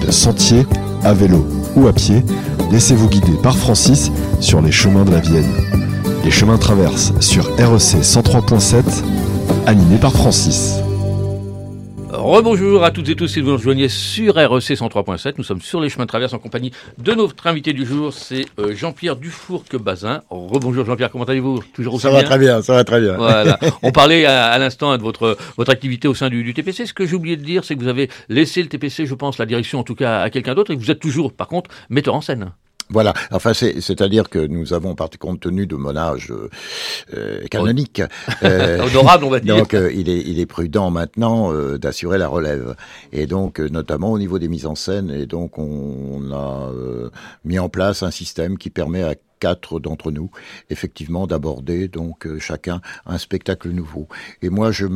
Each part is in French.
sentier, à vélo ou à pied, laissez-vous guider par Francis sur les chemins de la Vienne. Les chemins traversent sur REC 103.7, animé par Francis. Rebonjour à toutes et tous, si vous nous rejoignez sur REC 103.7, nous sommes sur les chemins de traverse en compagnie de notre invité du jour, c'est Jean-Pierre Dufourcq-Bazin. Rebonjour Jean-Pierre, comment allez-vous? Toujours aussi bien? Ça va très bien. Voilà. On parlait à l'instant de votre activité au sein du TPC. Ce que j'ai oublié de dire, c'est que vous avez laissé le TPC, je pense, la direction en tout cas à quelqu'un d'autre, et que vous êtes toujours, par contre, metteur en scène. Voilà, enfin c'est-à-dire que nous avons, compte tenu de mon âge canonique, honorable on va dire. Donc il est prudent maintenant d'assurer la relève, et donc notamment au niveau des mises en scène, et donc on a mis en place un système qui permet à 4 d'entre nous, effectivement, d'aborder donc chacun un spectacle nouveau. Et moi, je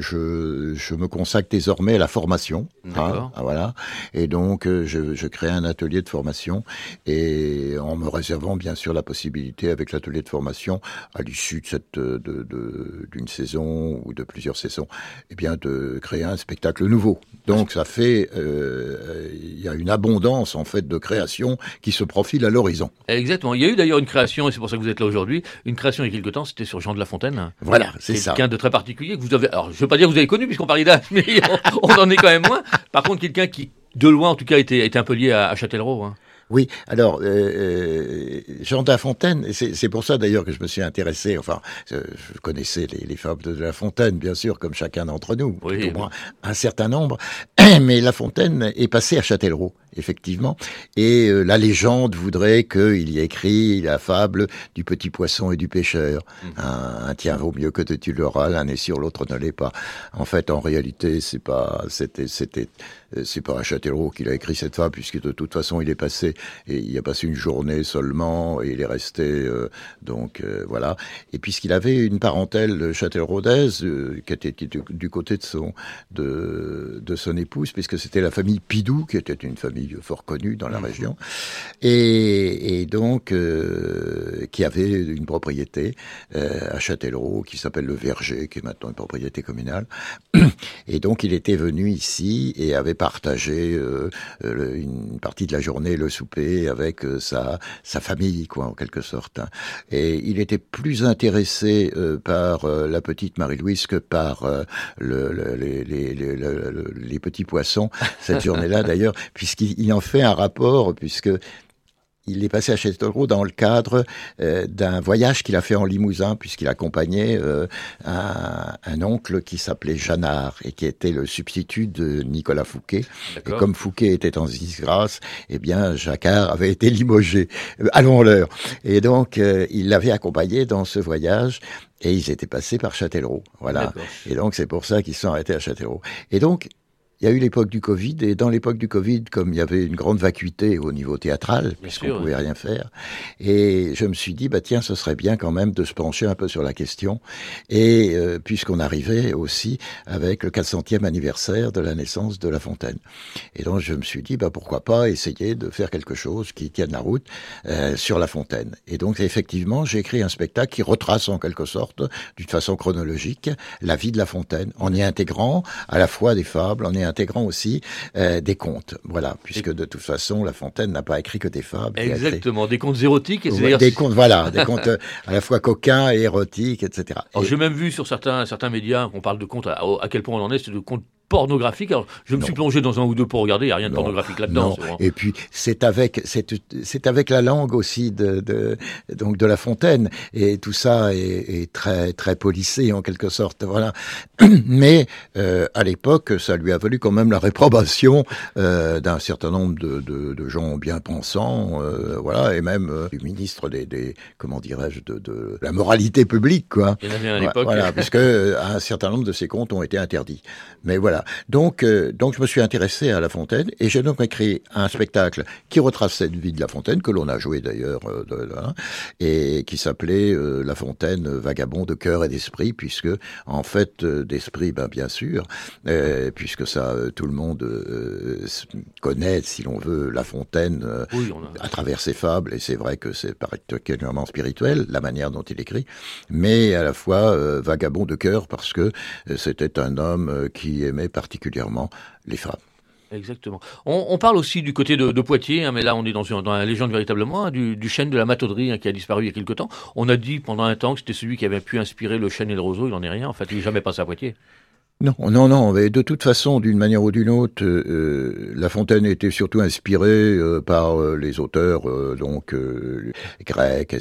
me consacre désormais à la formation. Voilà. Et donc, je crée un atelier de formation, et en me réservant bien sûr la possibilité, avec l'atelier de formation, à l'issue d'une saison ou de plusieurs saisons, eh bien, de créer un spectacle nouveau. Donc, ça fait, il y a une abondance en fait de créations qui se profile à l'horizon. Exactement. Il y a eu d'ailleurs une création, et c'est pour ça que vous êtes là aujourd'hui, une création il y a quelque temps, c'était sur Jean de La Fontaine. Voilà, c'est ça. Quelqu'un de très particulier que vous avez, alors je ne veux pas dire que vous avez connu puisqu'on parlait d'âge, mais on en est quand même moins. Par contre, quelqu'un qui, de loin en tout cas, était un peu lié à Châtellerault. Hein. Oui, alors Jean de La Fontaine, c'est pour ça d'ailleurs que je me suis intéressé, enfin, je connaissais les fables de La Fontaine, bien sûr, comme chacun d'entre nous, oui, au moins un certain nombre, mais La Fontaine est passé à Châtellerault, effectivement, et la légende voudrait qu'il y ait écrit la fable du petit poisson et du pêcheur. Un tien vaut mieux que de tu l'auras, l'un est sûr, l'autre ne l'est pas. En fait, en réalité, c'est pas à Châtellerault qu'il a écrit cette fable, puisque de toute façon, il y a passé une journée seulement, et il est resté, voilà. Et puisqu'il avait une parentèle châtelleraultaise, qui était du côté de son épouse, puisque c'était la famille Pidou, qui était une famille fort connue dans la région, et donc, qui avait une propriété, à Châtellerault, qui s'appelle le Verger, qui est maintenant une propriété communale. Et donc, il était venu ici, et avait partagé une partie de la journée, le souper, avec sa famille, quoi, en quelque sorte. Et il était plus intéressé par la petite Marie-Louise que par les petits poissons, cette journée-là d'ailleurs, puisqu'il en fait un rapport, puisque il est passé à Châtellerault dans le cadre d'un voyage qu'il a fait en Limousin, puisqu'il accompagnait un oncle qui s'appelait Jeannard, et qui était le substitut de Nicolas Fouquet. D'accord. Et comme Fouquet était en disgrâce, eh bien, Jacquard avait été limogé. Allons-leur. Et donc, il l'avait accompagné dans ce voyage, et ils étaient passés par Châtellerault. Voilà. D'accord. Et donc, c'est pour ça qu'ils se sont arrêtés à Châtellerault. Et donc, il y a eu l'époque du Covid, et dans l'époque du Covid, comme il y avait une grande vacuité au niveau théâtral, puisqu'on ne pouvait rien faire, et je me suis dit, tiens, ce serait bien quand même de se pencher un peu sur la question, et puisqu'on arrivait aussi avec le 400e anniversaire de la naissance de La Fontaine. Et donc je me suis dit, pourquoi pas essayer de faire quelque chose qui tienne la route sur La Fontaine. Et donc effectivement, j'ai écrit un spectacle qui retrace en quelque sorte, d'une façon chronologique, la vie de La Fontaine, en y intégrant à la fois des fables, en y intégrant aussi des contes, voilà, puisque de toute façon, La Fontaine n'a pas écrit que des fables. Exactement, des contes érotiques. Et des contes, voilà, des contes à la fois coquins et érotiques, etc. Alors, j'ai même vu sur certains médias qu'on parle de contes, à quel point on en est, c'est de contes pornographique. Alors, je me suis plongé dans un ou deux pour regarder, il n'y a rien de pornographique là-dedans. Et puis, c'est avec la langue aussi donc de La Fontaine, et tout ça est très, très policé, en quelque sorte, voilà. Mais, à l'époque, ça lui a valu quand même la réprobation, d'un certain nombre de gens bien pensants, voilà, et même, du ministre comment dirais-je, de la moralité publique, quoi. Il y en avait à l'époque. Voilà, puisque un certain nombre de ces contes ont été interdits. Mais voilà. Donc je me suis intéressé à La Fontaine, et j'ai donc écrit un spectacle qui retrace cette vie de La Fontaine, que l'on a joué d'ailleurs, et qui s'appelait La Fontaine, vagabond de cœur et d'esprit, puisque en fait d'esprit, bien sûr, puisque ça tout le monde connaît, si l'on veut, La Fontaine, à travers ses fables, et c'est vrai que c'est particulièrement spirituel la manière dont il écrit, mais à la fois vagabond de cœur, parce que c'était un homme qui aimait particulièrement les femmes. Exactement. On parle aussi du côté de Poitiers, mais là on est dans la légende véritablement, du chêne de la Matauderie qui a disparu il y a quelque temps. On a dit pendant un temps que c'était celui qui avait pu inspirer le chêne et le roseau, il n'en est rien, en fait, il n'est jamais passé à Poitiers. Non, mais de toute façon, d'une manière ou d'une autre, La Fontaine était surtout inspirée par les auteurs grecs,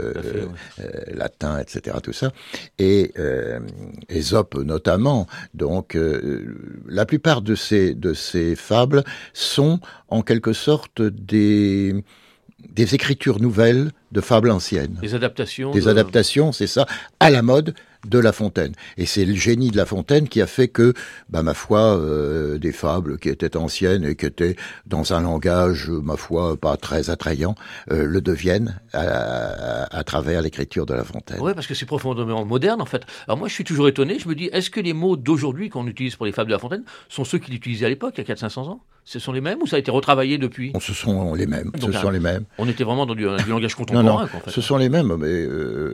latins, etc., tout ça, et Ésope notamment. Donc, la plupart de ces fables sont en quelque sorte des écritures nouvelles de fables anciennes. Des adaptations. Des adaptations, c'est ça, à la mode de La Fontaine. Et c'est le génie de La Fontaine qui a fait que, ma foi, des fables qui étaient anciennes et qui étaient dans un langage, ma foi, pas très attrayant, le deviennent à travers l'écriture de La Fontaine. Oui, parce que c'est profondément moderne, en fait. Alors moi, je suis toujours étonné, je me dis, est-ce que les mots d'aujourd'hui qu'on utilise pour les fables de La Fontaine sont ceux qu'il utilisait à l'époque, il y a 400-500 ans? Ce sont les mêmes ou ça a été retravaillé depuis? Ce sont les mêmes. Donc, ce sont les mêmes. On était vraiment dans du langage contemporain. Non, quoi, en fait. Ce sont les mêmes, mais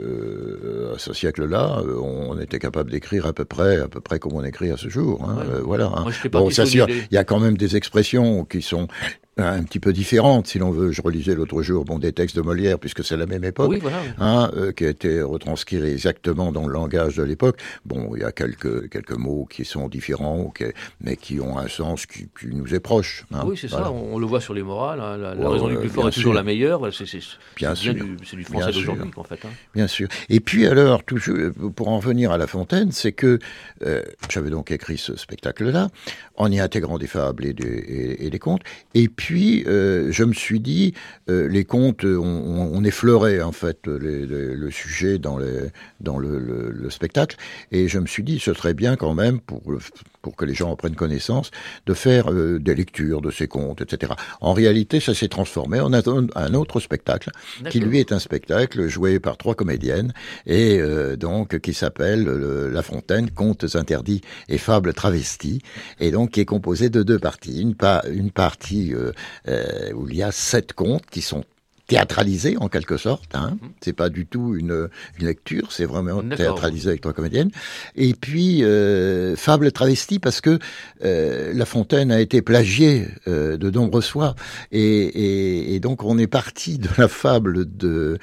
à ce siècle-là, on était capable d'écrire à peu près comme on écrit à ce jour. Hein, ouais. Voilà. Hein. Moi, Bon, c'est sûr, il y a quand même des expressions qui sont un petit peu différentes, si l'on veut. Je relisais l'autre jour des textes de Molière, puisque c'est la même époque, oui, voilà, oui. Hein, qui a été retranscrit exactement dans le langage de l'époque. Bon, il y a quelques mots qui sont différents, mais qui ont un sens qui nous est proche. Hein, oui, c'est voilà. ça, on le voit sur les morales. Hein, la raison du plus fort est toujours la meilleure. C'est du français d'aujourd'hui, en fait. Hein. Bien sûr. Et puis alors, toujours, pour en revenir à La Fontaine, c'est que j'avais donc écrit ce spectacle-là, en y intégrant des fables et des contes. Et puis, je me suis dit, les contes, on effleurait en fait le sujet dans le spectacle. Et je me suis dit, ce serait bien quand même, pour que les gens en prennent connaissance, de faire des lectures de ces contes, etc. En réalité, ça s'est transformé en un autre spectacle, qui lui est un spectacle joué par 3 comédiennes, et donc qui s'appelle La Fontaine, contes interdits et fables travesties, et donc qui est composé de 2 parties. Une partie où il y a 7 contes qui sont théâtralisé en quelque sorte, hein. C'est pas du tout une lecture, c'est vraiment théâtralisé avec 3 comédiennes. Et puis fable travestie parce que La Fontaine a été plagiée de nombreuses fois et donc on est parti de la fable de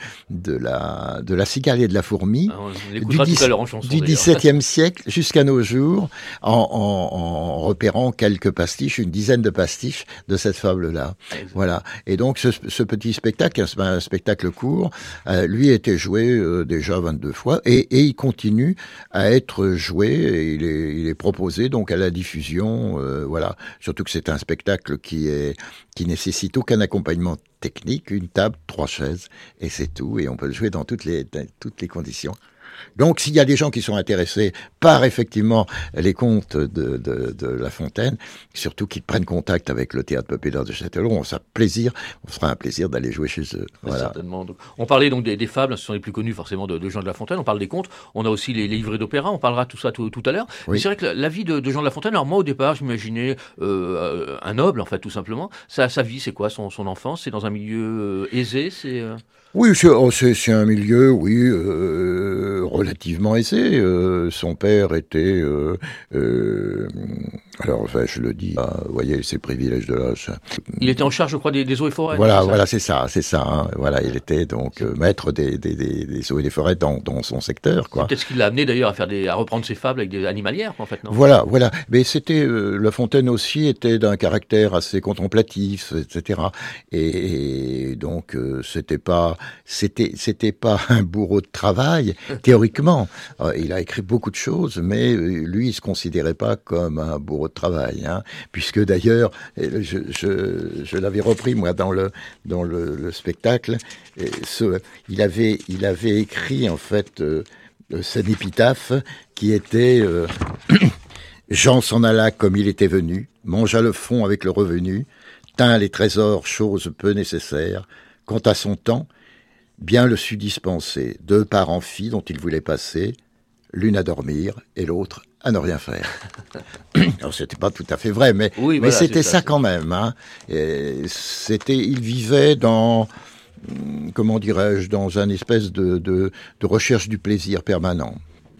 la cigale et de la fourmi du XVIIe siècle jusqu'à nos jours en repérant quelques pastiches, une dizaine de pastiches de cette fable-là. Voilà. Et donc ce petit spectacle, un spectacle court, lui a été joué déjà 22 fois et il continue à être joué et il est proposé donc à la diffusion, voilà. Surtout que c'est un spectacle qui nécessite aucun accompagnement technique, une table, 3 chaises et c'est tout, et on peut le jouer dans toutes les conditions. Donc, s'il y a des gens qui sont intéressés par effectivement les contes de La Fontaine, surtout qu'ils prennent contact avec le théâtre populaire de Châtellerault, on fera un plaisir d'aller jouer chez eux. Voilà. Certainement. Donc, on parlait donc des fables, ce sont les plus connus forcément de Jean de La Fontaine. On parle des contes. On a aussi les livrets d'opéra. On parlera de tout ça tout à l'heure. Oui. Mais c'est vrai que la vie de Jean de La Fontaine. Alors moi, au départ, j'imaginais un noble, en fait, tout simplement. Sa vie, c'est quoi son enfance? C'est dans un milieu aisé. Oui, c'est un milieu, oui, relativement aisé. Son père était, alors, enfin, je le dis, vous voyez, c'est le privilège de l'âge. Il était en charge, je crois, des eaux et forêts. Voilà, c'est ça. Hein. Voilà, il était donc maître des eaux et des forêts dans son secteur, quoi. C'est peut-être ce qui l'a amené d'ailleurs à reprendre ses fables avec des animalières, en fait, non? Voilà. Mais c'était La Fontaine aussi était d'un caractère assez contemplatif, etc. Et donc c'était pas un bourreau de travail théoriquement. Il a écrit beaucoup de choses, mais lui, il se considérait pas comme un bourreau de travail, hein, puisque d'ailleurs, je l'avais repris moi dans le spectacle. Il avait écrit en fait cette épitaphe qui était Jean s'en alla comme il était venu, mangea le fond avec le revenu, tint les trésors, chose peu nécessaire. Quant à son temps, bien le sut dispenser, 2 parents filles dont il voulait passer, l'une à dormir et l'autre à ne rien faire. Alors c'était pas tout à fait vrai, mais voilà, c'était ça quand même. Hein. Il vivait dans, comment dirais-je, dans une espèce de recherche du plaisir permanent.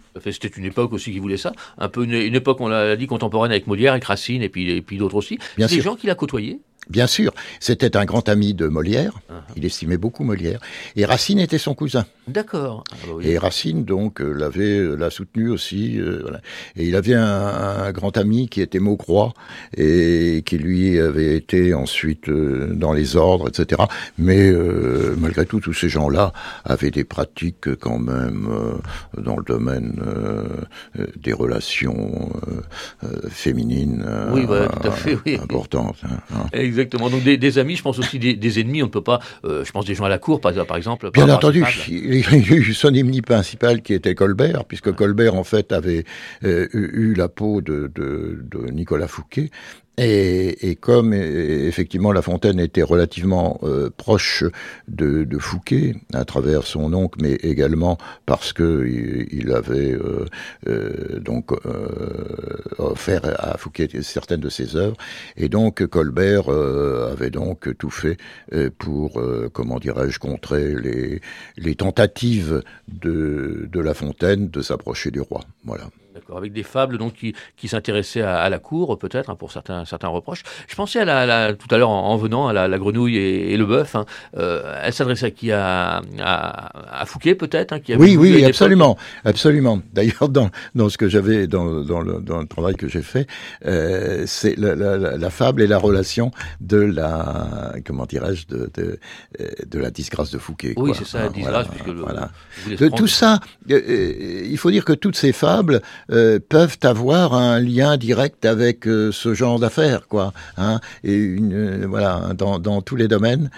C'était une époque aussi qui voulait ça, un peu une époque, on l'a dit, contemporaine avec Molière, avec Racine et puis d'autres aussi. Bien C'est sûr. des gens qu'il a côtoyés. Bien sûr, c'était un grand ami de Molière, il estimait beaucoup Molière, et Racine était son cousin. D'accord. Ah bah oui. Et Racine, donc, l'a soutenu aussi. Voilà. Et il avait un grand ami qui était Maucroix, et qui lui avait été ensuite dans les ordres, etc. Mais malgré tout, tous ces gens-là avaient des pratiques quand même dans le domaine des relations féminines Oui, voilà, tout à fait, oui. importantes. Hein. Exactement. Donc des amis, je pense aussi des ennemis. On ne peut pas. Je pense des gens à la cour, par exemple. Bien par entendu, rapport à ces il y a eu son ennemi principal qui était Colbert, puisque Colbert en fait avait eu la peau de Nicolas Fouquet. Et comme effectivement La Fontaine était relativement proche de Fouquet à travers son oncle, mais également parce que il avait donc offert à Fouquet certaines de ses œuvres, et donc Colbert avait donc tout fait pour comment dirais-je contrer les tentatives de La Fontaine de s'approcher du roi. Voilà. D'accord, avec des fables donc qui s'intéressaient à la cour peut-être pour certains reproches. Je pensais à tout à l'heure en venant à la grenouille et le bœuf. Elle s'adressait à qui, à Fouquet peut-être, qui avait Oui, absolument. D'ailleurs, dans ce que j'avais dans le travail que j'ai fait, c'est la fable et la relation de la comment dirais-je de la disgrâce de Fouquet. Oui, quoi. c'est ça, la disgrâce, voilà. puisque Tout ça, il faut dire que toutes ces fables peuvent avoir un lien direct avec ce genre d'affaires, quoi. Hein, et voilà, dans tous les domaines,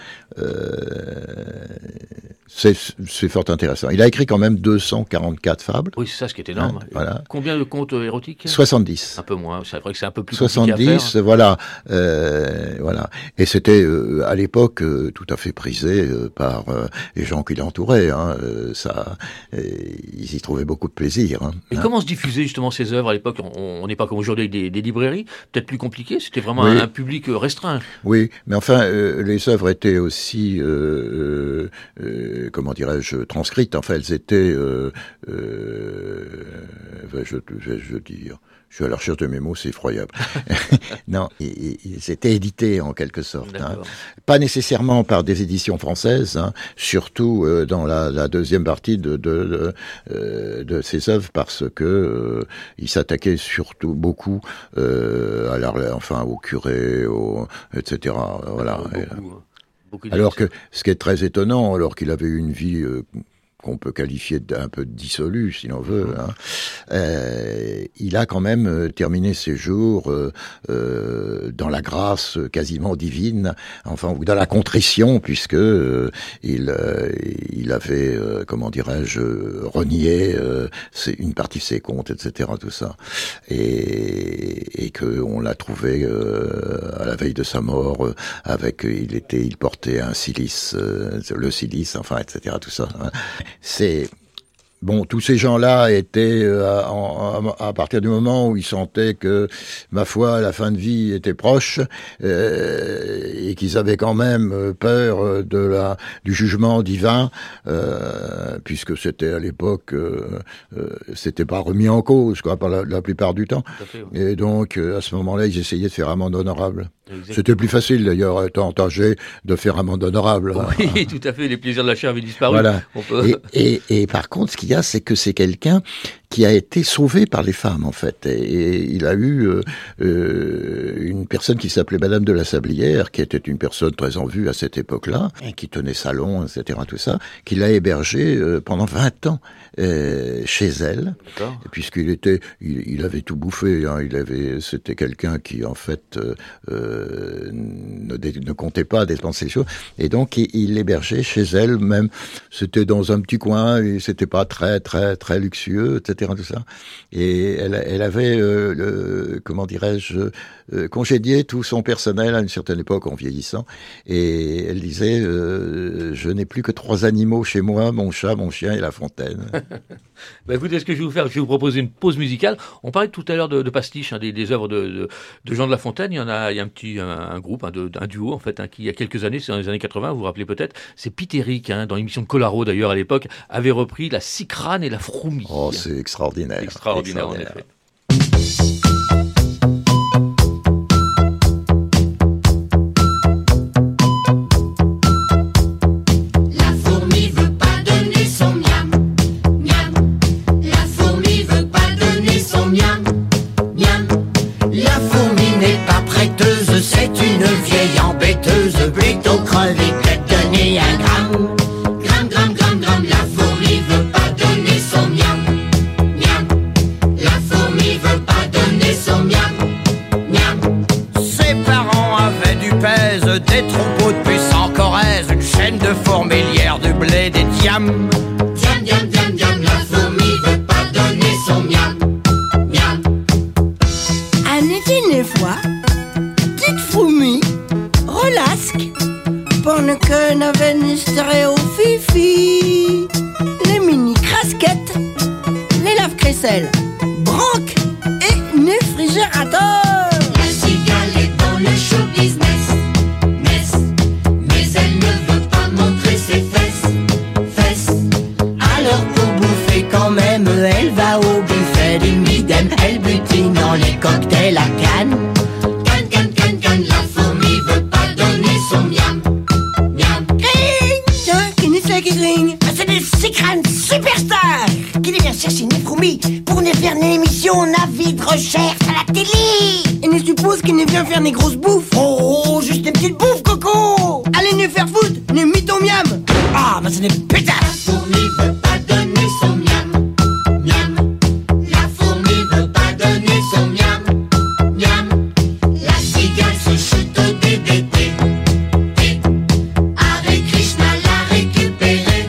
c'est fort intéressant. Il a écrit quand même 244 fables. Oui, c'est ça, ce qui est énorme. Hein, voilà. Combien de contes érotiques ? 70. Un peu moins. C'est vrai que c'est un peu plus compliqué à 70, faire. voilà. Et c'était à l'époque tout à fait prisé par les gens qui l'entouraient. Hein, ils y trouvaient beaucoup de plaisir. Hein. Et comment se diffusaient justement ces œuvres à l'époque ? On n'est pas comme aujourd'hui avec des librairies, peut-être plus compliqué. C'était vraiment un public restreint. Oui, mais enfin, les œuvres étaient aussi, comment dirais-je, transcrites. Enfin, elles étaient, je dire. Je suis à la recherche de mes mots, c'est effroyable. Non, c'était édité en quelque sorte. Hein. Pas nécessairement par des éditions françaises, hein, surtout dans la deuxième partie de ces œuvres, parce que il s'attaquait surtout beaucoup au curé, etc. Voilà. Beaucoup alors que ce qui est très étonnant, alors qu'il avait eu une vie qu'on peut qualifier d'un peu dissolue, si l'on veut. Hein. Il a quand même terminé ses jours dans la grâce quasiment divine, enfin, ou dans la contrition, puisque il avait, comment dirais-je, renié une partie de ses comptes, etc., tout ça, et que on l'a trouvé à la veille de sa mort il portait un cilice, le cilice, enfin, etc., tout ça. Hein. C'est bon, tous ces gens-là étaient à partir du moment où ils sentaient que, ma foi, la fin de vie était proche et qu'ils avaient quand même peur du jugement divin, puisque c'était à l'époque, c'était pas remis en cause, quoi, par la plupart du temps. Fait, oui. Et donc, à ce moment-là, ils essayaient de faire amende honorable. Exactement. C'était plus facile, d'ailleurs, étant âgé, de faire amende honorable. Oui, tout à fait. Les plaisirs de la chair avaient disparu. Voilà. Et par contre, ce qu'il y a, c'est que c'est quelqu'un qui a été sauvé par les femmes, en fait. Et il a eu une personne qui s'appelait Madame de la Sablière, qui était une personne très en vue à cette époque-là, qui tenait salon, etc., tout ça, qui l'a hébergé pendant 20 ans chez elle, puisqu'il avait tout bouffé. Hein, c'était quelqu'un qui, en fait, ne comptait pas dépenser les choses, et donc il l'hébergeait chez elle. Même, c'était dans un petit coin, et c'était pas très très très luxueux, etc., tout ça. Et elle avait, comment dirais-je, congédié tout son personnel à une certaine époque en vieillissant, et elle disait je n'ai plus que 3 animaux chez moi, mon chat, mon chien et La Fontaine. Bah écoutez, ce que je vais vous faire, je vais vous proposer une pause musicale. On parlait tout à l'heure de pastiches, hein, des œuvres de Jean de La Fontaine. Il y a un groupe, un duo en fait, hein, qui il y a quelques années, c'est dans les années 80, vous vous rappelez peut-être, c'est Pete Eric, hein, dans l'émission de Colaro d'ailleurs à l'époque, avait repris la Cicrane et la Froumie. Oh, c'est extraordinaire. Extraordinaire, en effet. Des troupeaux de puissants Corrèze, une chaîne de fourmilières, du blé, des diams. Diam, diam, diam, diam, la fourmi veut pas donner son miam, miam. En été une fois, petite fourmi, relasque, pendant que n'avait ni stéréo fifi, les mini crasquettes, les lave crécelles, branques et néfrigérateurs. La cigale est dans le show business. Elle va au buffet du Midem, elle butine dans les cocktails à Cannes. Cannes, Cannes, Cannes, Cannes, la fourmi veut pas donner son miam, miam. Tiens, qui n'est fait qui ring? C'est des Cicranes superstars qui viennent chercher une fourmi pour nous faire une émission navi de recherche à la télé. Et ne suppose qu'il ne vient faire des grosses bouffes. Oh, juste des petites bouffes, Coco. Allez nous faire foutre, ne mis ton miam. Ah, mais c'est des pétasses. La fourmi veut pas donner son miam, miam. La fourmi veut pas donner son miam, miam. La cigale se chute au DDT. Hare Krishna l'a récupéré.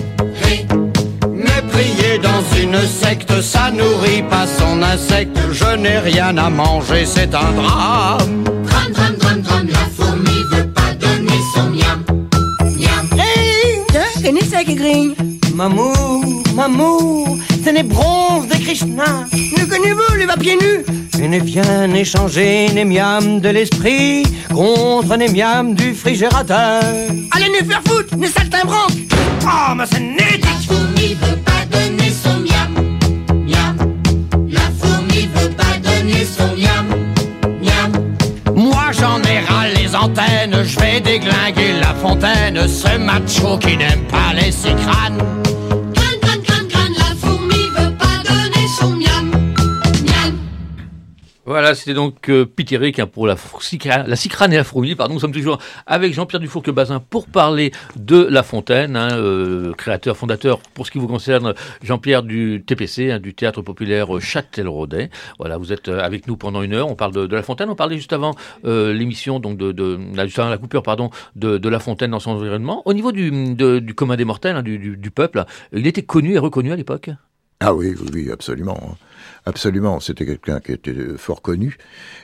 Mais prier dans une secte, ça nourrit pas son insecte. Je n'ai rien à manger, c'est un drame. Drame, drame, drame, drame, la fourmi veut pas donner son miam, miam. Tiens, qui n'est fait qui ring? Mamou, mamou, c'est les bronzes de Krishna. Ne connaissez-vous les va pieds nus? Et ne viens échanger les miams de l'esprit contre les miams du frigérateur. Allez nous faire foutre, ne saltimbanques. Ah, mais c'est négatif. La fourmi veut pas donner son miam, miam. La fourmi veut pas donner son miam, miam. Moi j'en ai ras les antennes, je vais déglinguer la fontaine, ce macho qui n'aime pas les Cicranes. Crâne, crâne, crâne, crâne, la fourmi veut pas donner son miam, miam. Voilà, c'était donc Pitéric pour la Cicrane et la fourmi. Pardon, nous sommes toujours avec Jean-Pierre Dufourcq-Bazin pour parler de La Fontaine, créateur, fondateur, pour ce qui vous concerne, Jean-Pierre, du TPC, du Théâtre Populaire Châtelleraudais. Voilà, vous êtes avec nous pendant une heure. On parle de La Fontaine. On parlait juste avant l'émission, donc juste avant la coupure, pardon, de La Fontaine dans son environnement. Au niveau du commun des mortels, du peuple, il était connu et reconnu à l'époque. Ah oui, oui, absolument. Absolument, c'était quelqu'un qui était fort connu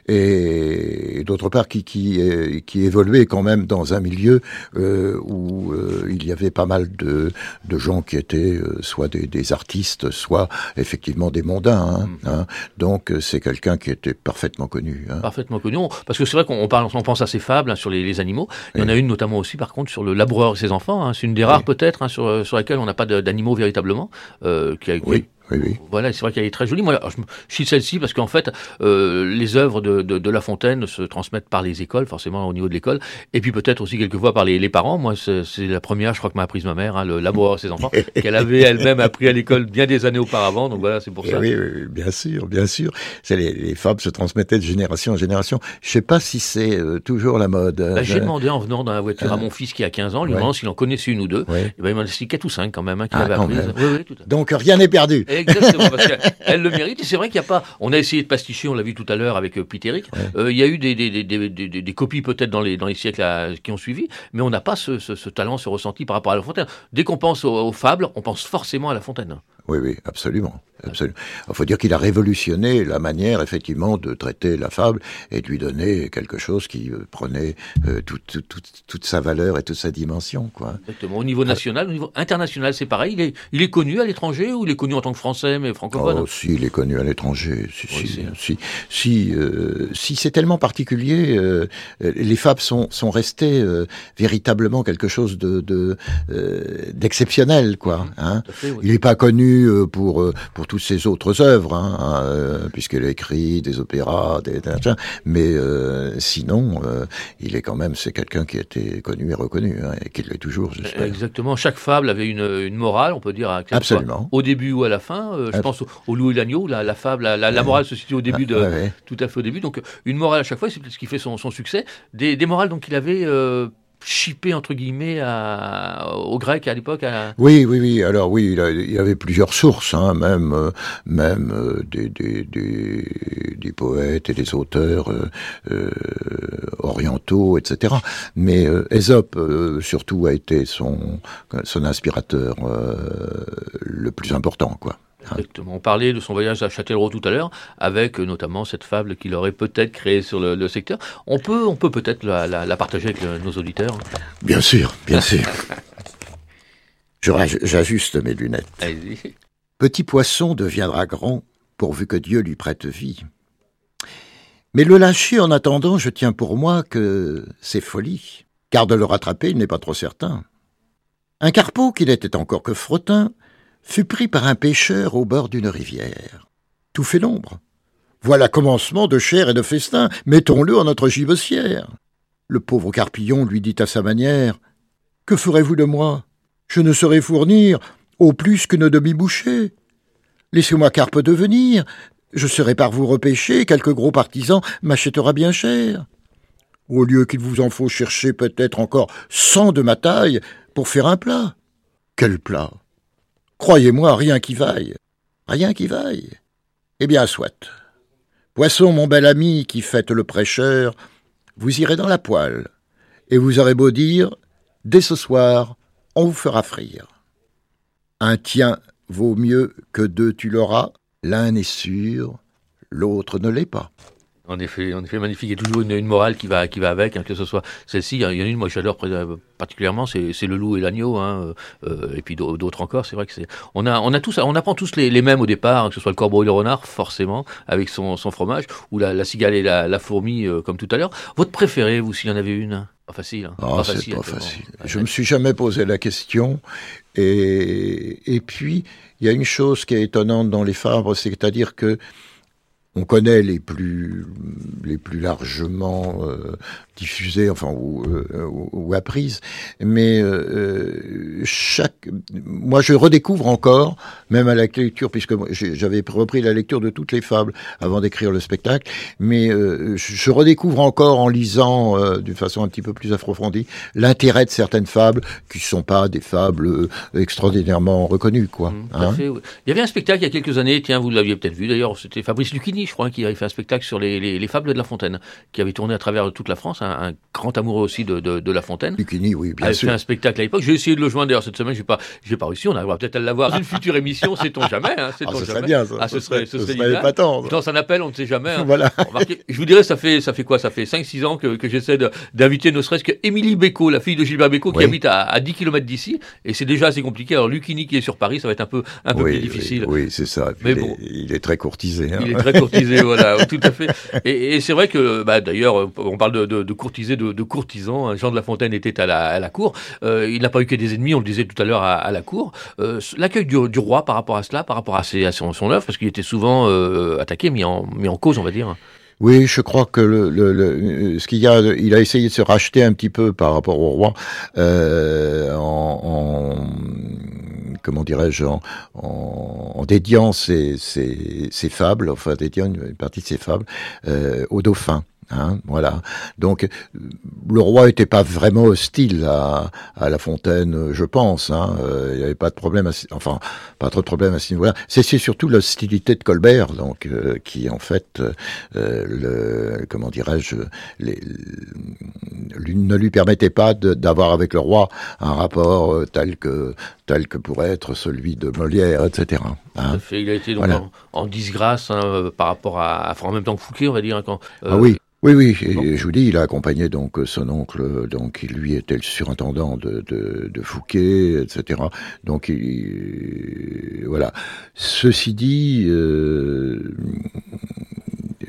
et d'autre part qui évoluait quand même dans un milieu où il y avait pas mal de gens qui étaient soit des artistes, soit effectivement des mondains. Donc c'est quelqu'un qui était parfaitement connu. Parfaitement connu, parce que c'est vrai qu'on pense à ces fables sur les animaux. Il y en a une notamment aussi, par contre, sur le laboureur et ses enfants. C'est une des rares peut-être sur laquelle on n'a pas d'animaux véritablement. Oui. Voilà, c'est vrai qu'elle est très jolie. Moi, alors, je cite celle-ci parce qu'en fait, les œuvres de La Fontaine se transmettent par les écoles, forcément au niveau de l'école, et puis peut-être aussi quelquefois par les parents. Moi, c'est la première, je crois que m'a apprise ma mère, le laboureur et ses enfants, qu'elle avait elle-même appris à l'école bien des années auparavant. Donc voilà, c'est pour ça. Oui, bien sûr. Les fables se transmettaient de génération en génération. Je sais pas si c'est toujours la mode. J'ai demandé en venant dans la voiture à mon fils qui a 15 ans, lui demandant s'il en connaissait une ou deux. Et il m'a dit 4 ou 5 quand même, qu'il avait apprises. Oui, tout à fait. Donc rien n'est perdu. Exactement, parce qu'elle le mérite. Et c'est vrai qu'il n'y a pas. On a essayé de pasticher, on l'a vu tout à l'heure avec Pitéric. Il y a eu des copies peut-être dans les siècles qui ont suivi, mais on n'a pas ce talent, ce ressenti par rapport à La Fontaine. Dès qu'on pense aux fables, on pense forcément à La Fontaine. Oui, absolument. Il faut dire qu'il a révolutionné la manière, effectivement, de traiter la fable et de lui donner quelque chose qui prenait toute sa valeur et toute sa dimension, quoi. Exactement. Au niveau national, au niveau international, c'est pareil. Il est connu à l'étranger ou il est connu en tant que Français, mais francophone? Oh, si, il est connu à l'étranger. Si, c'est tellement particulier. Les fables sont restées véritablement quelque chose d'exceptionnel, quoi. Fait, oui. Il n'est pas connu reconnue pour toutes ses autres œuvres, puisqu'elle a écrit des opéras, mais sinon, il est quand même, c'est quelqu'un qui a été connu et reconnu, et qui l'est toujours, j'espère. Exactement. Chaque fable avait une morale, on peut dire, absolument, au début ou à la fin. Je pense au Loup et l'agneau, la fable, la morale se situe au début tout à fait au début. Donc une morale à chaque fois, c'est peut-être ce qui fait son succès. Des morales donc qu'il avait chippé entre guillemets aux Grecs à l'époque. Oui. Alors oui, il y avait plusieurs sources, même des poètes et des auteurs orientaux, etc. Mais Ésope surtout a été son inspirateur le plus important, quoi. Exactement. On parlait de son voyage à Châtellerault tout à l'heure, avec notamment cette fable qu'il aurait peut-être créée sur le secteur. On peut peut-être la partager avec nos auditeurs. Bien sûr. J'ajuste mes lunettes. Allez-y. Petit poisson deviendra grand, pourvu que Dieu lui prête vie. Mais le lâcher en attendant, je tiens pour moi que c'est folie, car de le rattraper, il n'est pas trop certain. Un carpeau, qu'il était encore que fretin, fut pris par un pêcheur au bord d'une rivière. Tout fait l'ombre. Voilà commencement de chair et de festin, mettons-le en notre gibecière. Le pauvre carpillon lui dit à sa manière, « Que ferez-vous de moi? Je ne saurais fournir au plus qu'une demi-bouchée. Laissez-moi carpe devenir, je serai par vous repêché, quelque gros partisan m'achètera bien cher. Au lieu qu'il vous en faut chercher peut-être encore 100 de ma taille pour faire un plat. Quel plat? Croyez-moi, rien qui vaille. Eh bien, soit. Poisson, mon bel ami, qui faites le prêcheur, vous irez dans la poêle, et vous aurez beau dire, dès ce soir, on vous fera frire. Un tien vaut mieux que deux tu l'auras, l'un est sûr, l'autre ne l'est pas. En effet, magnifique. Il y a toujours une morale qui va avec, que ce soit celle-ci. Il y en a une, moi j'adore particulièrement, c'est le loup et l'agneau, et puis d'autres encore. C'est vrai que on apprend tous les mêmes au départ, que ce soit le corbeau et le renard, forcément, avec son fromage, ou la cigale et la fourmi, comme tout à l'heure. Votre préféré, vous, s'il y en avait une? Pas facile. C'est pas facile. Je me suis jamais posé la question. Et puis, il y a une chose qui est étonnante dans les fables, c'est-à-dire que on connaît les plus largement diffusées, ou apprises, mais moi je redécouvre encore, même à la lecture, puisque j'avais repris la lecture de toutes les fables avant d'écrire le spectacle, mais je redécouvre encore en lisant d'une façon un petit peu plus approfondie l'intérêt de certaines fables qui ne sont pas des fables extraordinairement reconnues, quoi. Fait, oui. Il y avait un spectacle il y a quelques années, tiens, vous l'aviez peut-être vu d'ailleurs, c'était Fabrice Lucchini, je crois, qui avait fait un spectacle sur les fables de La Fontaine, qui avait tourné à travers toute la France, un grand amoureux aussi de La Fontaine. Lucchini, oui, bien sûr. Il avait fait un spectacle à l'époque. J'ai essayé de le joindre d'ailleurs cette semaine, j'ai pas réussi. On arrivera peut-être à l'avoir dans une future émission, sait-on jamais. Ce serait bien, ça. Ce serait épatant. Je lance un appel, on ne sait jamais. Voilà. Je vous dirais, ça fait quoi? Ça fait 5-6 ans que j'essaie d'inviter ne serait-ce que Émilie Bécaud, la fille de Gilbert Bécaud, qui habite à 10 km d'ici, et c'est déjà assez compliqué. Alors Lucchini qui est sur Paris, ça va être un peu plus difficile. Oui, c'est ça. Mais il est très courtisé. Il est très courtisé, voilà, tout à fait. Et c'est vrai que, d'ailleurs, on parle de courtisés, de courtisans. Jean de La Fontaine était à la cour. Il n'a pas eu que des ennemis, on le disait tout à l'heure, à la cour. L'accueil du roi par rapport à cela, par rapport à son œuvre, parce qu'il était souvent attaqué, mis en cause, on va dire. Oui, je crois que ce qu'il y a, il a essayé de se racheter un petit peu par rapport au roi, comment dirais-je, en dédiant ses fables, enfin dédiant une partie de ses fables au dauphin. Voilà. Donc, le roi était pas vraiment hostile à La Fontaine, je pense. Il n'y avait pas de problème, pas trop de problème à ce niveau-là. C'est surtout l'hostilité de Colbert, donc, qui en fait, comment dirais-je, ne lui permettait pas d'avoir avec le roi un rapport tel que pourrait être celui de Molière, etc. Il a été donc en disgrâce par rapport en même temps que Fouquet, on va dire. Oui, et je vous dis, il a accompagné donc son oncle, donc qui lui était le surintendant de Fouquet, etc. Donc voilà. Ceci dit,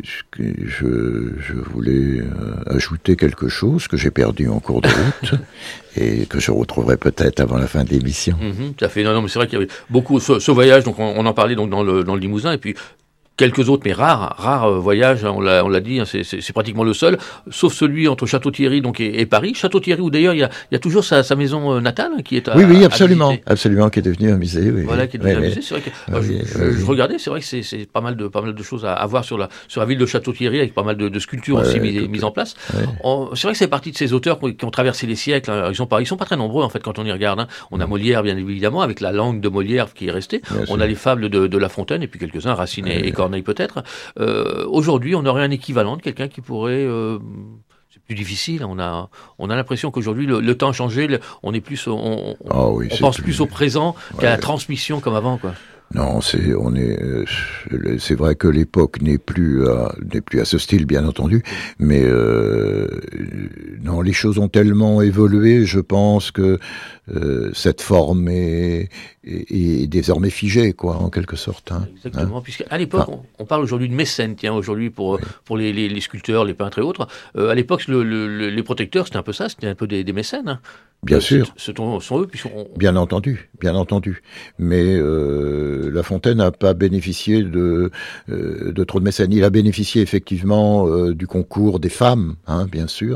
je voulais ajouter quelque chose que j'ai perdu en cours de route et que je retrouverai peut-être avant la fin de l'émission. Tout à fait. Non, mais c'est vrai qu'il y avait beaucoup ce voyage. Donc on en parlait donc dans le Limousin et puis quelques autres, mais rares voyages, hein, on l'a dit, hein, c'est pratiquement le seul, sauf celui entre Château-Thierry donc, et Paris. Château-Thierry, où d'ailleurs il y a toujours sa maison natale, qui est Oui, absolument, qui est devenue un musée. Oui, voilà, qui est devenu un musée. C'est vrai que je regardais, c'est vrai que c'est pas mal de choses à voir sur la ville de Château-Thierry, avec pas mal de sculptures aussi mises en place. Ouais. C'est vrai que c'est partie de ces auteurs qui ont traversé les siècles. Hein. Ils sont pas très nombreux en fait quand on y regarde. Hein. On a Molière, bien évidemment, avec la langue de Molière qui est restée. On a les fables de La Fontaine, et puis quelques-uns, Racine et Corneille peut-être. Aujourd'hui, on aurait un équivalent de quelqu'un qui pourrait... c'est plus difficile. On a l'impression qu'aujourd'hui, le temps a changé. On est plus, on pense plus au présent qu'à la transmission comme avant, quoi. Non, c'est vrai que l'époque n'est plus à ce style, bien entendu, mais non, les choses ont tellement évolué, je pense que cette forme est désormais figée, quoi, en quelque sorte. Hein. Exactement, puisqu'à l'époque, on parle aujourd'hui de mécènes, aujourd'hui pour les sculpteurs, les peintres et autres. À l'époque, les protecteurs, c'était un peu ça, c'était un peu des mécènes. Hein. Bien sûr. Ce sont eux, Bien entendu. Mais La Fontaine n'a pas bénéficié de trop de mécènes. Il a bénéficié effectivement du concours des femmes, hein, bien sûr,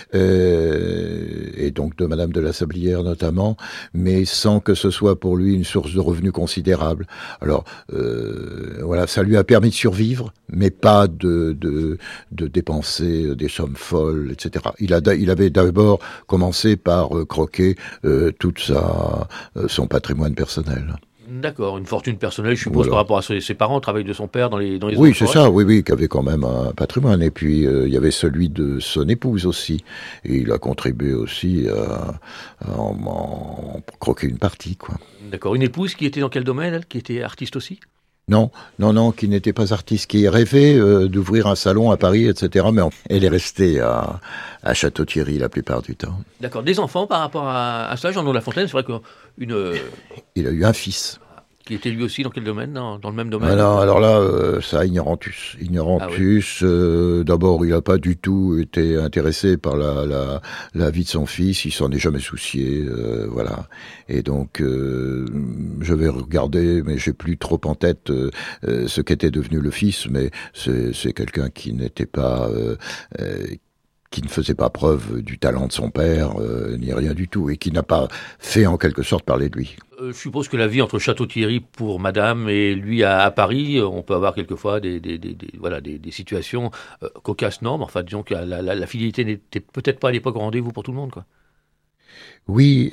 et donc de Madame de la Sablière notamment, mais sans que ce soit pour lui une source de revenus considérable. Alors voilà, ça lui a permis de survivre, mais pas de dépenser des sommes folles, etc. Il avait d'abord commencé par croquer tout son patrimoine personnel. D'accord, une fortune personnelle, je suppose, par rapport à ses parents, au travail de son père dans les Oui, c'est ça, oui, qui avait quand même un patrimoine. Et puis, il y avait celui de son épouse aussi. Et il a contribué aussi à en croquer une partie, quoi. D'accord, une épouse qui était dans quel domaine, elle, qui était artiste aussi ? Non, qui n'était pas artiste, qui rêvait d'ouvrir un salon à Paris, etc. Mais elle est restée à Château-Thierry la plupart du temps. D'accord. Des enfants par rapport à ça, Jean de La Fontaine, c'est vrai qu'il a eu un fils. Qui était lui aussi dans quel domaine ? Dans le même domaine ? Alors là, ça, ignorantus. D'abord, il n'a pas du tout été intéressé par la vie de son fils, il s'en est jamais soucié, voilà. Et donc, je vais regarder, mais j'ai plus trop en tête ce qu'était devenu le fils, mais c'est quelqu'un qui n'était pas... qui ne faisait pas preuve du talent de son père, ni rien du tout, et qui n'a pas fait en quelque sorte parler de lui. Je suppose que la vie entre Château-Thierry pour madame et lui à Paris, on peut avoir quelquefois des situations cocasses, non, mais enfin disons que la fidélité n'était peut-être pas à l'époque au rendez-vous pour tout le monde, quoi. Oui,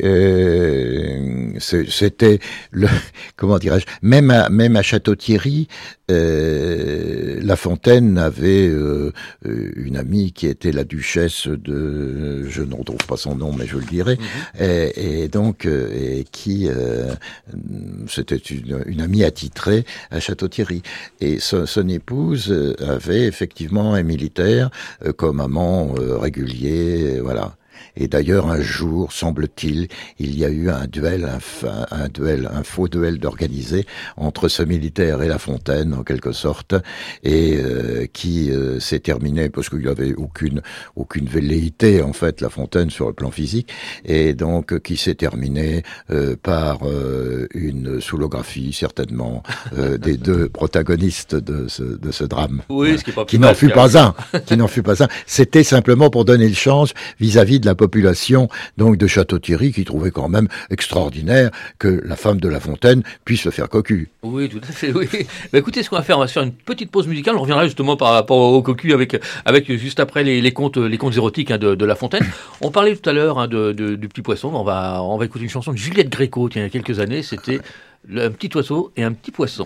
c'était comment dirais-je, même à Château-Thierry, La Fontaine avait une amie qui était la duchesse de, je ne retrouve pas son nom, mais je le dirai, et donc qui c'était une amie attitrée à Château-Thierry, et son épouse avait effectivement un militaire comme amant régulier, voilà. Et d'ailleurs, un jour, semble-t-il, il y a eu un faux duel d'organisé entre ce militaire et La Fontaine, en quelque sorte, et qui s'est terminé, parce qu'il n'avait aucune velléité, en fait, La Fontaine, sur le plan physique, et donc qui s'est terminé par une soulographie, certainement, des deux protagonistes de ce drame. Oui, ce qui n'en fut pas un. C'était simplement pour donner le change vis-à-vis de la population donc de Château-Thierry, qui trouvait quand même extraordinaire que la femme de La Fontaine puisse se faire cocu. Oui, tout à fait, oui. Mais écoutez, ce qu'on va faire, on va se faire une petite pause musicale. On reviendra justement par rapport au cocu avec juste après les contes érotiques, hein, de La Fontaine. On parlait tout à l'heure, hein, du petit poisson. On va écouter une chanson de Juliette Gréco, il y a quelques années. C'était Un petit oiseau et un petit poisson.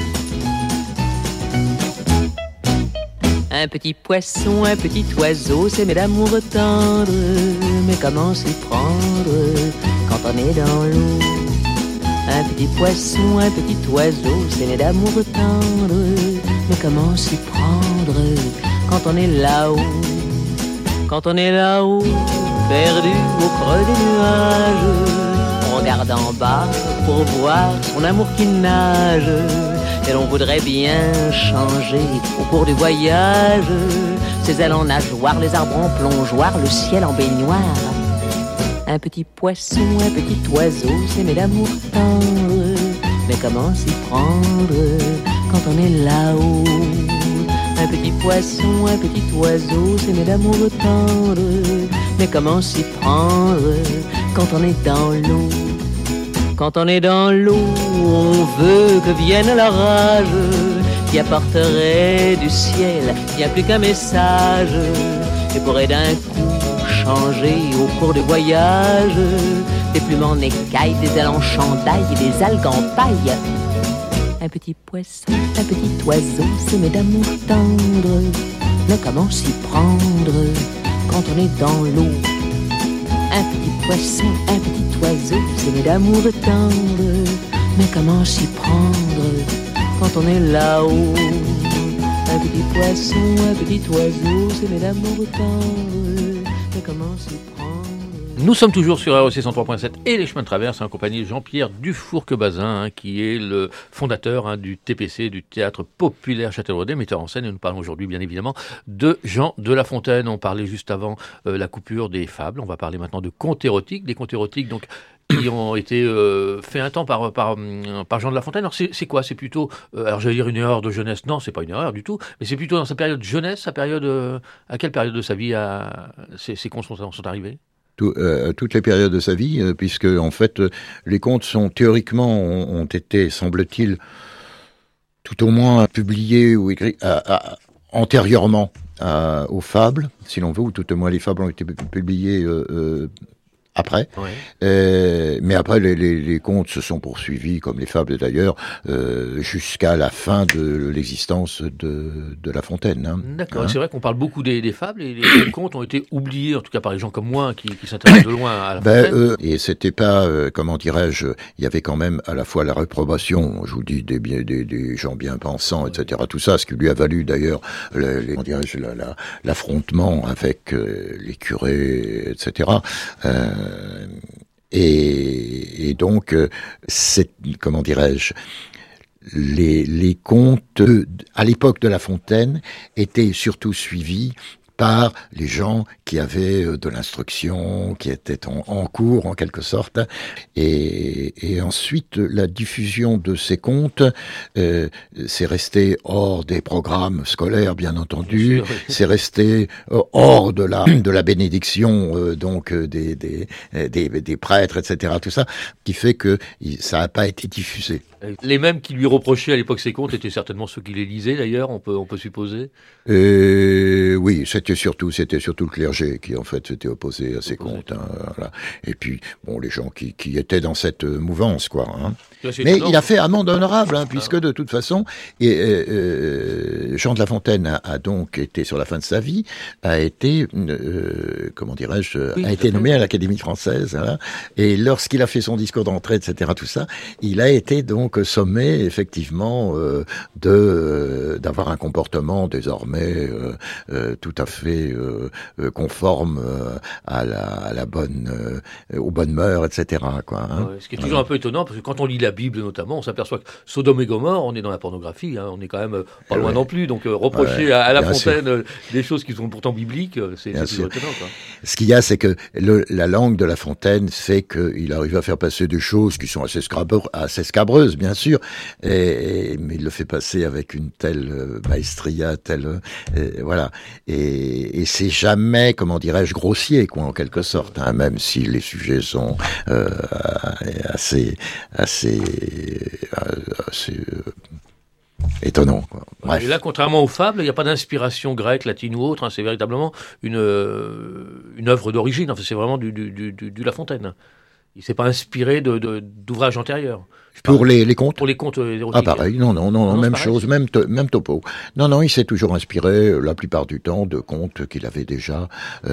Un petit poisson, un petit oiseau, s'aimer d'amour tendre. Mais comment s'y prendre quand on est dans l'eau? Un petit poisson, un petit oiseau, s'aimer d'amour tendre. Mais comment s'y prendre quand on est là-haut? Quand on est là-haut, perdu au creux des nuages, on regarde en bas pour voir son amour qui nage. Et l'on voudrait bien changer au cours du voyage ses ailes en nageoire, les arbres en plongeoire, le ciel en baignoire. Un petit poisson, un petit oiseau, s'aimer d'amour tendre. Mais comment s'y prendre quand on est là-haut? Un petit poisson, un petit oiseau, s'aimer d'amour tendre. Mais comment s'y prendre quand on est dans l'eau? Quand on est dans l'eau, on veut que vienne l'orage qui apporterait du ciel bien plus qu'un message et pourrait d'un coup changer au cours du voyage des plumes en écailles, des ailes en chandail et des algues en paille. Un petit poisson, un petit oiseau, s'aimer d'amour tendre. Mais comment s'y prendre quand on est dans l'eau? Un petit poisson, un petit oiseau, s'aimer d'amour tendre. Mais comment s'y prendre quand on est là-haut? Un petit poisson, un petit oiseau, s'aimer d'amour tendre. Mais comment s'y prendre? Nous sommes toujours sur REC 103.7 et les chemins de traverse en compagnie de Jean-Pierre Dufourcq-Bazin, qui est le fondateur du TPC, du Théâtre Populaire Châtelleraudais, metteur en scène. Et nous parlons aujourd'hui, bien évidemment, de Jean de La Fontaine. On parlait juste avant la coupure des fables. On va parler maintenant de contes érotiques. Des contes érotiques, donc, qui ont été faits un temps par Jean de La Fontaine. Alors c'est quoi? C'est plutôt, alors j'allais dire une erreur de jeunesse. Non, c'est pas une erreur du tout. Mais c'est plutôt dans sa période jeunesse, à quelle période de sa vie ces contes sont arrivés? Toutes les périodes de sa vie, puisque en fait les contes sont théoriquement ont été, semble-t-il, tout au moins publiés ou écrits antérieurement aux fables, si l'on veut, ou tout au moins les fables ont été publiées après. Ouais. Mais après, les contes se sont poursuivis, comme les fables d'ailleurs, jusqu'à la fin de l'existence de La Fontaine. Hein. D'accord. Hein? C'est vrai qu'on parle beaucoup des fables et les contes ont été oubliés, en tout cas par les gens comme moi qui s'intéressent de loin à La Fontaine. Et c'était pas, comment dirais-je, il y avait quand même à la fois la réprobation, je vous dis, des gens bien pensants, etc. Tout ça, ce qui lui a valu d'ailleurs, comment dirais-je, l'affrontement avec les curés, etc. Et donc, c'est, comment dirais-je, les contes à l'époque de La Fontaine étaient surtout suivis par les gens qui avaient de l'instruction, qui étaient en cours en quelque sorte. Et ensuite, la diffusion de ces contes, c'est resté hors des programmes scolaires, bien entendu. Bien sûr, oui. C'est resté hors de la bénédiction donc des prêtres, etc. Tout ça, qui fait que ça n'a pas été diffusé. Les mêmes qui lui reprochaient à l'époque ces contes étaient certainement ceux qui les lisaient d'ailleurs, on peut supposer. Oui, c'était surtout le clergé qui en fait s'était opposé à ces contes. Hein, voilà. Et puis bon, les gens qui étaient dans cette mouvance, quoi. Hein. Mais il a fait amende honorable, hein, puisque de toute façon, Jean de La Fontaine a donc été sur la fin de sa vie, a été, comment dirais-je, oui, a été nommé à l'Académie française. Hein, et lorsqu'il a fait son discours d'entrée, etc., tout ça, il a été donc sommé effectivement d'avoir un comportement désormais tout à fait conforme à la bonne aux bonnes mœurs, etc. Quoi, hein. Ouais, ce qui est toujours un peu étonnant, parce que quand on lit la Bible notamment, on s'aperçoit que Sodome et Gomorrhe, on est dans la pornographie, hein, on est quand même pas loin non plus, donc reprocher à La Fontaine des choses qui sont pourtant bibliques, c'est toujours étonnant. Quoi. Ce qu'il y a, c'est que la langue de La Fontaine fait qu'il arrive à faire passer des choses qui sont assez scabreuses, bien sûr, mais il le fait passer avec une telle maestria, voilà, et c'est jamais, comment dirais-je, grossier, quoi, en quelque sorte, hein, même si les sujets sont assez étonnant. Quoi. Bref. Et là, contrairement aux fables, il n'y a pas d'inspiration grecque, latine ou autre. Hein, c'est véritablement une œuvre d'origine. Enfin, c'est vraiment du La Fontaine. Il ne s'est pas inspiré d'ouvrages antérieurs. Pour les contes? Pour les contes érotiques. Ah, pareil. Non, même chose, même topo. Non, il s'est toujours inspiré, la plupart du temps, de contes qu'il avait déjà,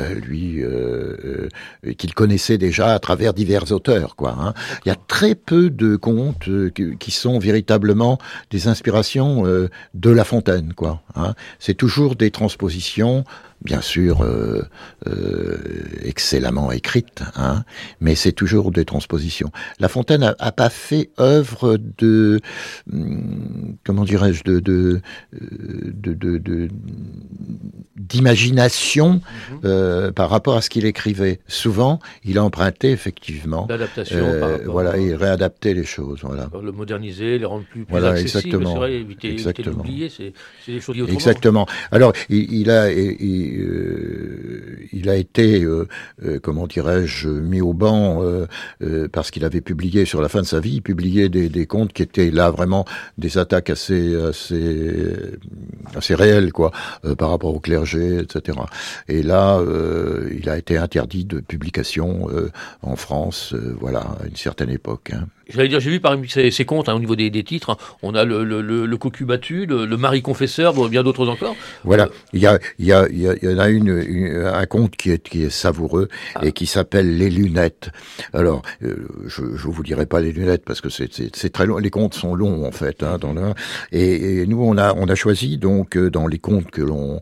qu'il connaissait déjà à travers divers auteurs, quoi. Hein. Il y a très peu de contes qui sont véritablement des inspirations de La Fontaine, quoi. Hein. C'est toujours des transpositions bien sûr excellemment écrites, hein, mais c'est toujours des transpositions. La Fontaine a pas fait œuvre de comment dirais-je d'imagination par rapport à ce qu'il écrivait. Souvent, il a emprunté effectivement l'adaptation, voilà, il réadaptait les choses, voilà. Le moderniser, les rendre plus voilà, accessibles, exactement. c'est vrai, éviter d'oublier, c'est des choses autrement. Exactement. Alors, il a été, comment dirais-je, mis au banc parce qu'il avait publié sur la fin de sa vie, il publiait des contes qui étaient là vraiment des attaques assez réelles, quoi, par rapport au clergé, etc. Et là, il a été interdit de publication en France, voilà, à une certaine époque. Hein. J'allais dire, j'ai vu parmi ces contes, hein, au niveau des titres, hein, on a le cocu battu, le mari confesseur, bon, bien d'autres encore. Voilà, il y en a un conte qui est savoureux et qui s'appelle Les Lunettes. Alors, je vous dirai pas les lunettes parce que c'est très long. Les contes sont longs en fait, hein, et nous on a choisi donc dans les contes que l'on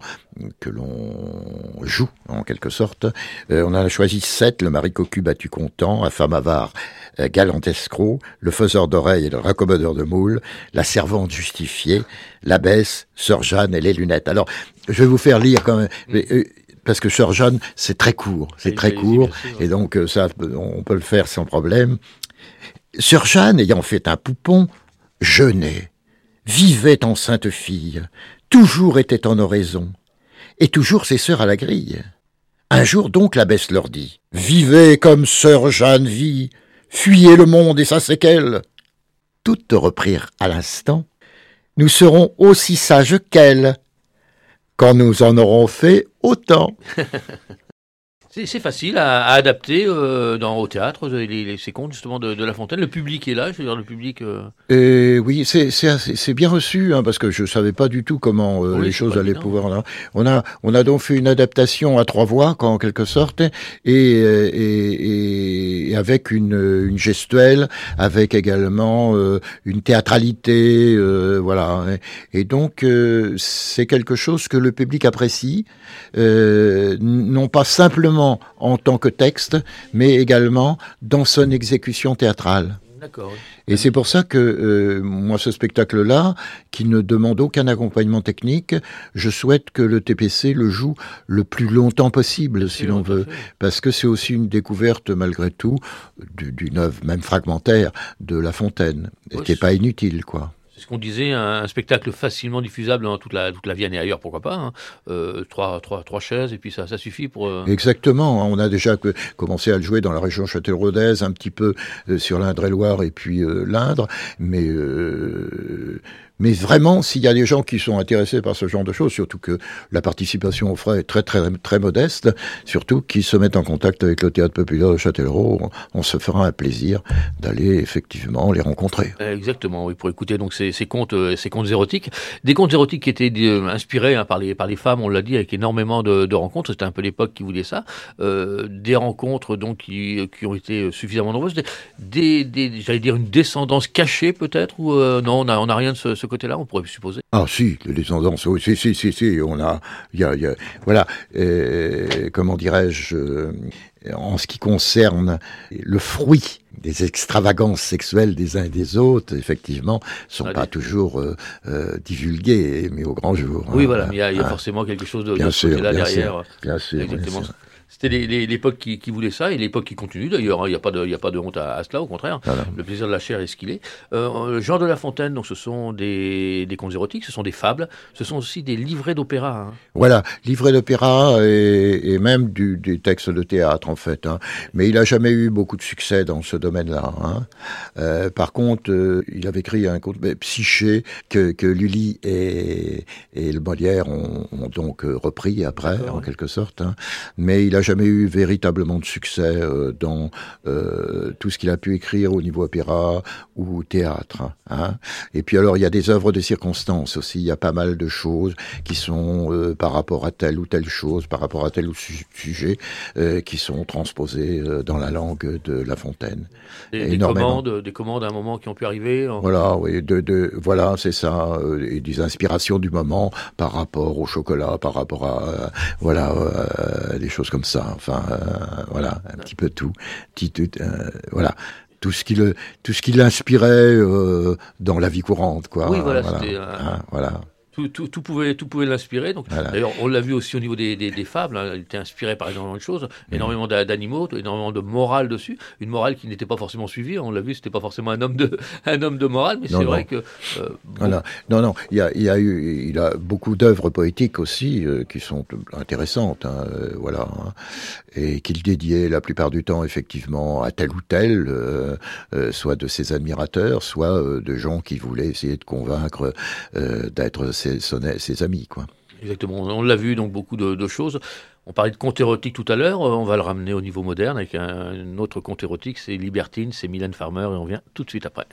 joue en quelque sorte, on a choisi 7, le mari cocu battu content, la femme avare, galant escroc, le faiseur d'oreilles et le raccommodeur de moules, la servante justifiée, l'abbesse, sœur Jeanne et les lunettes. Alors, je vais vous faire lire quand même, parce que sœur Jeanne, c'est très court, et donc ça, on peut le faire sans problème. Sœur Jeanne, ayant fait un poupon, jeûnait, vivait en sainte fille, toujours était en oraison, et toujours ses sœurs à la grille. Un jour donc l'abbesse leur dit « Vivez comme sœur Jeanne vit, fuyez le monde et sa séquelle. » Toutes reprirent à l'instant « Nous serons aussi sages qu'elle, quand nous en aurons fait autant. » C'est facile à adapter au théâtre, ces contes justement de La Fontaine. Le public est là, je veux dire, le public... Oui, c'est bien reçu, hein, parce que je savais pas du tout comment les choses allaient pouvoir... Là. On a donc fait une adaptation à 3 voix, en quelque sorte, et avec une gestuelle, avec également une théâtralité, voilà. Et donc, c'est quelque chose que le public apprécie, non pas simplement en tant que texte, mais également dans son exécution théâtrale. D'accord. Et c'est pour ça que moi, ce spectacle-là, qui ne demande aucun accompagnement technique, je souhaite que le TPC le joue le plus longtemps possible, si l'on veut, parce que c'est aussi une découverte, malgré tout, d'une œuvre, même fragmentaire, de La Fontaine, qui n'est pas inutile, quoi. Ce qu'on disait, un spectacle facilement diffusable dans toute la Vienne et ailleurs, pourquoi pas, hein. 3 chaises et puis ça suffit pour... Exactement, on a déjà commencé à le jouer dans la région Châtellerault-Rodez, un petit peu sur l'Indre-et-Loire et puis l'Indre, mais vraiment, s'il y a des gens qui sont intéressés par ce genre de choses, surtout que la participation aux frais est très, très, très modeste, surtout qu'ils se mettent en contact avec le Théâtre Populaire de Châtellerault, on se fera un plaisir d'aller effectivement les rencontrer. Exactement, oui, pour écouter donc ces contes érotiques. Des contes érotiques qui étaient inspirés par les femmes, on l'a dit, avec énormément de rencontres, c'était un peu l'époque qui voulait ça. Des rencontres donc qui ont été suffisamment nombreuses, j'allais dire une descendance cachée peut-être, ou non, on n'a rien de ce côté-là, on pourrait supposer. Ah si, les descendances, oui, si, on a, voilà, comment dirais-je, en ce qui concerne le fruit des extravagances sexuelles des uns et des autres, effectivement, sont pas toujours divulgués, mais au grand jour. Oui, voilà, mais il y a forcément quelque chose de ce côté-là derrière. Bien sûr. Exactement. C'était l'époque qui voulait ça, et l'époque qui continue d'ailleurs, hein. Il n'y a pas de honte à cela, au contraire. Voilà. Le plaisir de la chair est ce qu'il est. Jean de La Fontaine, donc ce sont des contes érotiques, ce sont des fables, ce sont aussi des livrets d'opéra. Hein. Voilà, livrets d'opéra et même des textes de théâtre en fait. Hein. Mais il n'a jamais eu beaucoup de succès dans ce domaine-là. Hein. Par contre, il avait écrit un conte Psyché que Lully et le Molière ont donc repris après, en quelque sorte. Hein. Mais il a n'a jamais eu véritablement de succès dans tout ce qu'il a pu écrire au niveau opéra ou théâtre. Hein. Et puis alors, il y a des œuvres de circonstance aussi. Il y a pas mal de choses qui sont par rapport à telle ou telle chose, par rapport à tel ou sujet, qui sont transposées dans la langue de La Fontaine. Des commandes à un moment qui ont pu arriver. Voilà, oui, voilà, c'est ça, et des inspirations du moment par rapport au chocolat, par rapport à des choses comme ça. Enfin, voilà, un petit peu tout, voilà. Tout ce qui l'inspirait dans la vie courante, quoi. Oui, voilà, voilà. Tout pouvait l'inspirer. Donc, voilà. D'ailleurs, on l'a vu aussi au niveau des fables. Hein, il était inspiré par énormément de choses, énormément d'animaux, énormément de morale dessus. Une morale qui n'était pas forcément suivie. On l'a vu, c'était pas forcément un homme de morale, mais c'est vrai que. Voilà. Non. Il a beaucoup d'œuvres poétiques aussi qui sont intéressantes. Hein, voilà. Hein, et qu'il dédiait la plupart du temps effectivement à tel ou tel, soit de ses admirateurs, soit de gens qui voulaient essayer de convaincre d'être ses amis, quoi. Exactement, on l'a vu, donc beaucoup de choses. On parlait de conte érotique tout à l'heure, on va le ramener au niveau moderne avec un autre conte érotique, c'est Libertine, c'est Mylène Farmer, et on vient tout de suite après.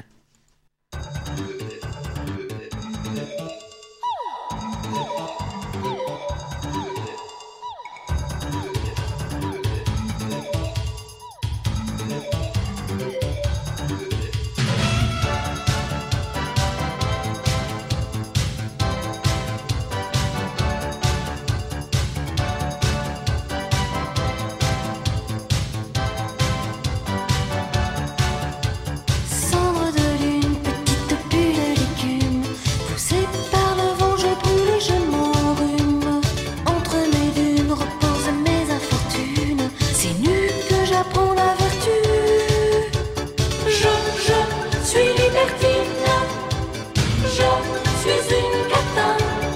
Cendre de lune, petite bulle d'écume, poussée par le vent, je brûle et je m'enrhume. Entre mes dunes reposent mes infortunes, c'est nu que j'apprends la vertu. Je suis libertine, je suis une catin.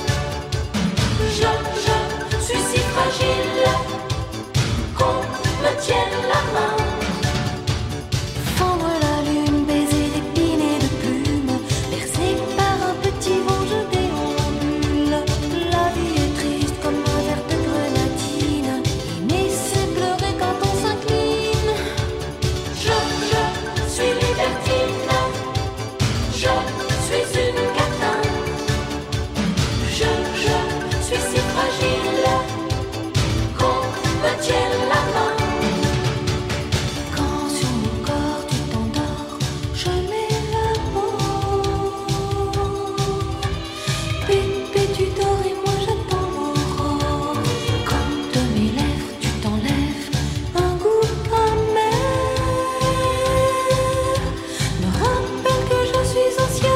Je suis si fragile qu'on me tienne la main. Fendre la lune, baiser d'épines et de plumes, bercé par un petit vent, je déambule. La vie est triste comme un verre de grenadine, aimer c'est pleurer quand on s'incline. Je suis libertine, je suis une catin. Je suis si fragile qu'on me tienne la main. Quand sur mon corps tu t'endors, je m'élabore. Bébé tu dors et moi j'attends l'aurore. Comme de mes lèvres tu t'enlèves un goût amer. Me rappelle que je suis ancien.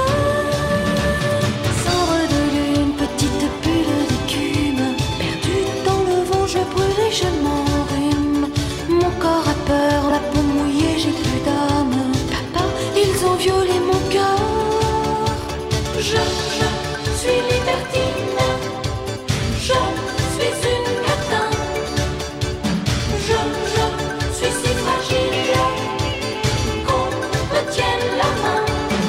Cendre de lune, petite bulle d'écume, perdue dans le vent, je brûle et je m'enrhume. Mon corps a peur, la peau mouillée, j'ai plus d'âme. Papa, ils ont violé mon cœur. Je suis libertine, je suis une catin. Je suis si fragile qu'on me tienne la main.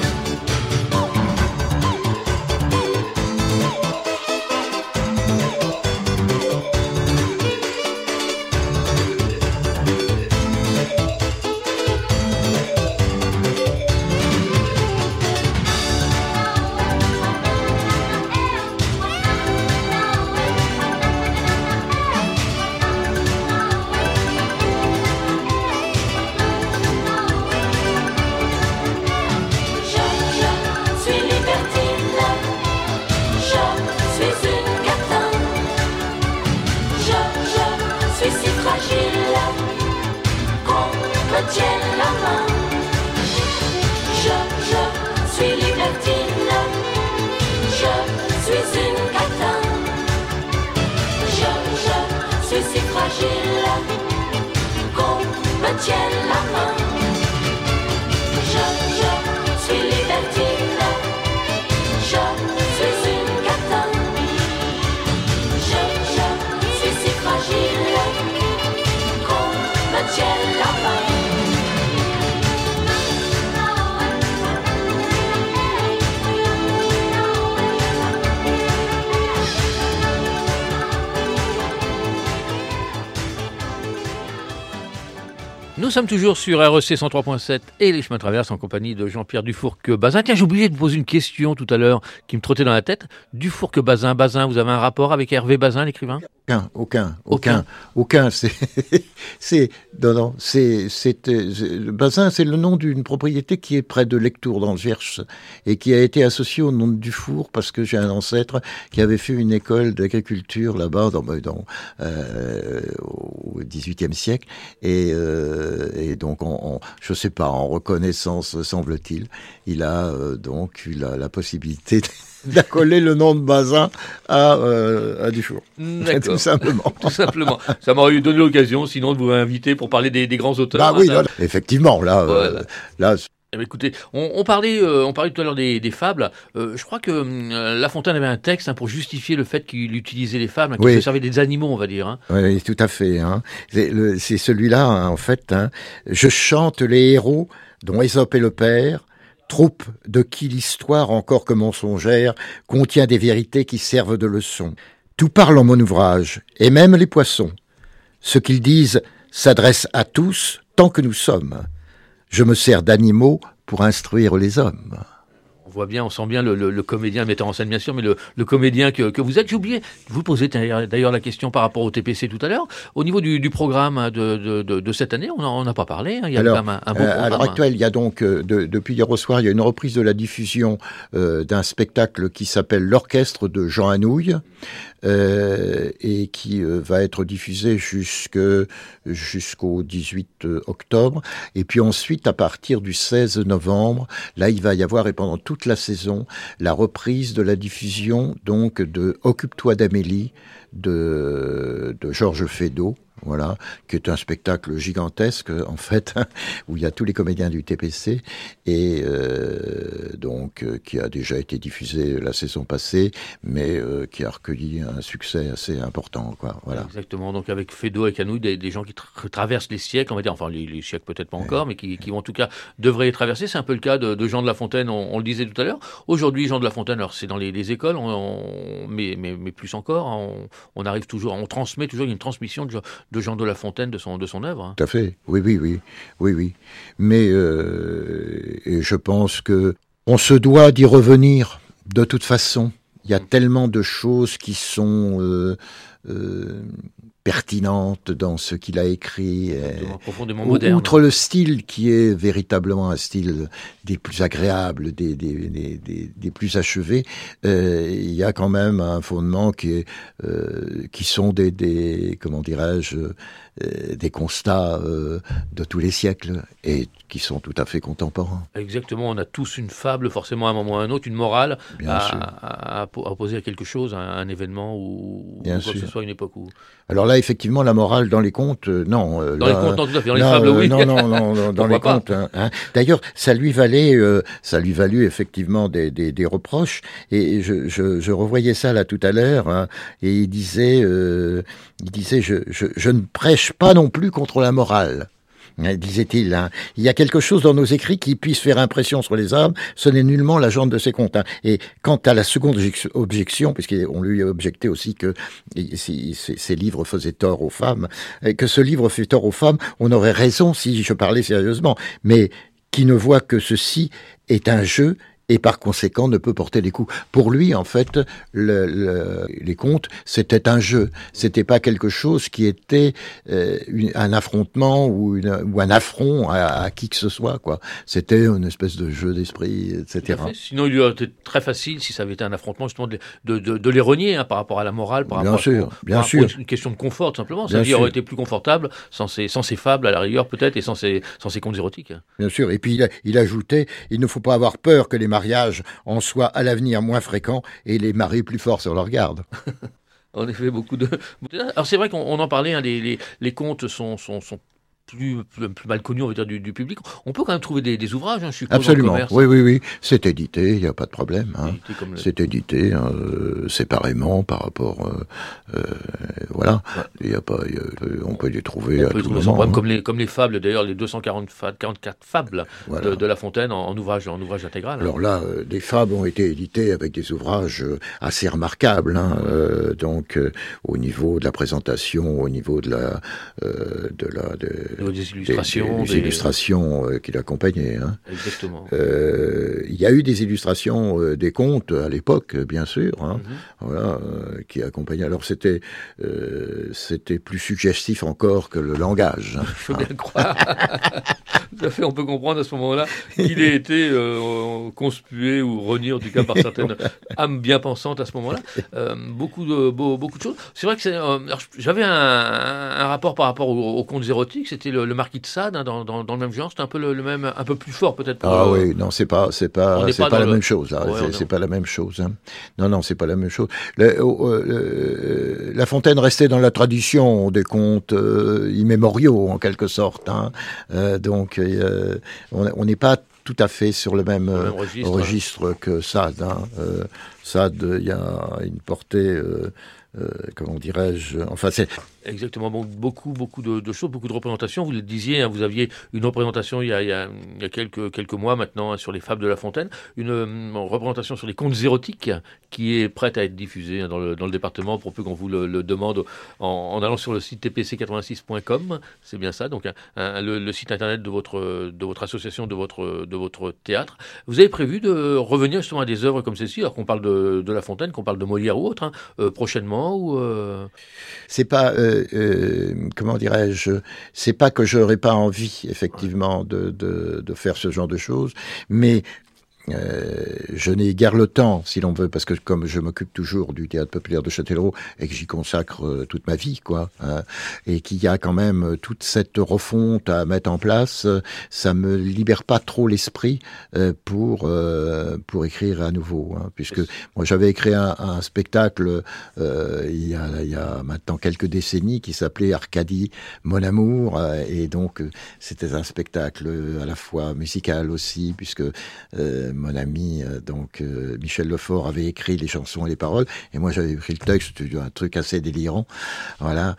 Je suis libertine, je suis une catin. Je suis si fragile qu'on me tienne la main. Je suis libertine, je suis une catin. Je suis si fragile qu'on me tienne la main. Je suis libertine, je suis une catin. Je suis si fragile qu'on me tienne la main. Nous sommes toujours sur REC 103.7 et les chemins de traverse en compagnie de Jean-Pierre Dufourcq-Bazin. Tiens, j'ai oublié de poser une question tout à l'heure qui me trottait dans la tête. Dufourcq-Bazin, vous avez un rapport avec Hervé Bazin, l'écrivain ? Aucun. Bazin, c'est le nom d'une propriété qui est près de Lectoure dans le Gers et qui a été associée au nom de Dufour parce que j'ai un ancêtre qui avait fait une école d'agriculture là-bas au XVIIIe siècle et donc je sais pas, en reconnaissance semble-t-il, il a donc eu la possibilité d'accoler le nom de Bazin à Dufour. D'accord. Tout simplement. Tout simplement. Ça m'aurait donné l'occasion, sinon, de vous inviter pour parler des grands auteurs. Bah oui, effectivement, là. Eh bien, écoutez, on parlait tout à l'heure des fables. Je crois que La Fontaine avait un texte pour justifier le fait qu'il utilisait les fables, qu'il se servait des animaux, on va dire. Oui, tout à fait. C'est celui-là, en fait. Je chante les héros dont Ésope est le père, troupe de qui l'histoire, encore que mensongère, contient des vérités qui servent de leçon. Tout parle en mon ouvrage, et même les poissons. Ce qu'ils disent s'adresse à tous tant que nous sommes. Je me sers d'animaux pour instruire les hommes. On sent bien le comédien, le metteur en scène bien sûr, mais le comédien que vous êtes. J'ai oublié de vous poser d'ailleurs la question par rapport au TPC tout à l'heure. Au niveau du programme de cette année, on n'a pas parlé. Il y a quand même un beau programme. À l'heure actuelle, il y a donc, depuis hier au soir, il y a une reprise de la diffusion d'un spectacle qui s'appelle L'Orchestre de Jean Anouilh, et qui va être diffusé jusqu'au 18 octobre. Et puis ensuite, à partir du 16 novembre, là, il va y avoir, et pendant toute la saison, la reprise de la diffusion donc de Occupe-toi d'Amélie de Georges Feydeau. Voilà, qui est un spectacle gigantesque en fait, où il y a tous les comédiens du TPC et qui a déjà été diffusé la saison passée, mais qui a recueilli un succès assez important, quoi. Voilà. Exactement. Donc avec Feydeau et Canouille, des gens qui traversent les siècles, on va dire, enfin les siècles peut-être pas encore, mais qui en tout cas devraient les traverser. C'est un peu le cas de Jean de La Fontaine. On le disait tout à l'heure. Aujourd'hui, Jean de La Fontaine, alors c'est dans les écoles, mais plus encore, on arrive toujours, on transmet toujours une transmission de Jean de La Fontaine, de son œuvre. Tout à fait, oui. Mais et je pense que on se doit d'y revenir de toute façon. Il y a tellement de choses qui sont pertinentes dans ce qu'il a écrit. Profondément moderne. Outre le style qui est véritablement un style des plus agréables, des plus achevés, il y a quand même un fondement qui sont comment dirais-je, des constats de tous les siècles et qui sont tout à fait contemporains. Exactement, on a tous une fable, forcément à un moment ou à un autre, une morale à opposer à quelque chose, à un événement ou quoi que ce soit, une époque où... Alors là, effectivement, la morale dans les contes, non. Dans les contes, non, tout à fait. Dans les fables, oui. Non, dans les contes. D'ailleurs, ça lui valut effectivement des reproches. Et je revoyais ça là tout à l'heure. Et il disait, je ne prêche pas non plus contre la morale. Disait-il, il y a quelque chose dans nos écrits qui puisse faire impression sur les âmes, ce n'est nullement la genre de ces contes. Et quant à la seconde objection, puisqu'on lui a objecté aussi que ces livres faisaient tort aux femmes, que ce livre fait tort aux femmes, on aurait raison si je parlais sérieusement, mais qui ne voit que ceci est un jeu et par conséquent ne peut porter les coups. Pour lui, en fait, les contes, c'était un jeu. C'était pas quelque chose qui était un affrontement ou un affront à qui que ce soit, quoi. C'était une espèce de jeu d'esprit, etc. Sinon, il aurait été très facile, si ça avait été un affrontement, justement, de les renier par rapport à la morale, par rapport à une question de confort, tout simplement. Sa vie aurait été plus confortable sans ces fables, à la rigueur, peut-être, et sans ces contes érotiques. Bien sûr. Et puis, il ajoutait, il ne faut pas avoir peur que les mariages en soient à l'avenir moins fréquents et les maris plus forts sur leur garde. En effet, beaucoup de... Alors c'est vrai qu'on en parlait, les contes sont plus mal connu, on va dire, du public. On peut quand même trouver des ouvrages, je suppose. Absolument. Dans le commerce. Oui. C'est édité, il n'y a pas de problème. C'est édité séparément par rapport... voilà. Ouais. On peut les trouver à tout moment. Comme les fables, d'ailleurs, les 244 fables de La Fontaine en ouvrage intégral. Alors là, les fables ont été éditées avec des ouvrages assez remarquables. Au niveau de la présentation, au niveau de des illustrations. Des illustrations qui l'accompagnaient. Hein. Exactement. Il y a eu des illustrations des contes à l'époque, bien sûr, hein, voilà, qui accompagnaient. Alors c'était plus suggestif encore que le langage. Hein. Je veux bien le croire. Tout à fait, on peut comprendre à ce moment-là qu'il ait été conspué ou renié, en tout cas, par certaines âmes bien pensantes à ce moment-là. Beaucoup de choses. C'est vrai que j'avais un rapport par rapport aux contes érotiques. C'était le Marquis de Sade, hein, dans le même genre. C'était un peu le même, un peu plus fort peut-être. Oui, non, c'est pas la même chose. Là. Ouais, c'est pas la même chose. Hein. Non, c'est pas la même chose. La Fontaine restait dans la tradition des contes immémoriaux en quelque sorte. Hein. Donc on n'est pas tout à fait sur le même registre que Sade. Hein. Sade, il y a une portée, comment dirais-je, enfin c'est... Exactement, bon, beaucoup de choses, beaucoup de représentations. Vous le disiez, hein, vous aviez une représentation il y a quelques mois maintenant, hein, sur les fables de La Fontaine, une représentation sur les contes érotiques qui est prête à être diffusée, hein, dans le département, pour peu qu'on vous le demande en allant sur le site tpc86.com, c'est bien ça, donc le site internet de votre association, de votre théâtre. Vous avez prévu de revenir justement à des œuvres comme celle-ci, alors qu'on parle de La Fontaine, qu'on parle de Molière ou autre, hein, prochainement ou C'est pas... comment dirais-je, c'est pas que j'aurais pas envie effectivement de faire ce genre de choses, mais je n'ai guère le temps, si l'on veut, parce que comme je m'occupe toujours du théâtre populaire de Châtellerault et que j'y consacre toute ma vie, quoi, hein, et qu'il y a quand même toute cette refonte à mettre en place, ça me libère pas trop l'esprit pour écrire à nouveau, hein, puisque moi j'avais écrit un spectacle il y a maintenant quelques décennies qui s'appelait Arcadie, mon amour, et donc c'était un spectacle à la fois musical aussi, puisque mon ami Michel Lefort avait écrit les chansons et les paroles, et moi j'avais écrit le texte, c'était un truc assez délirant, voilà,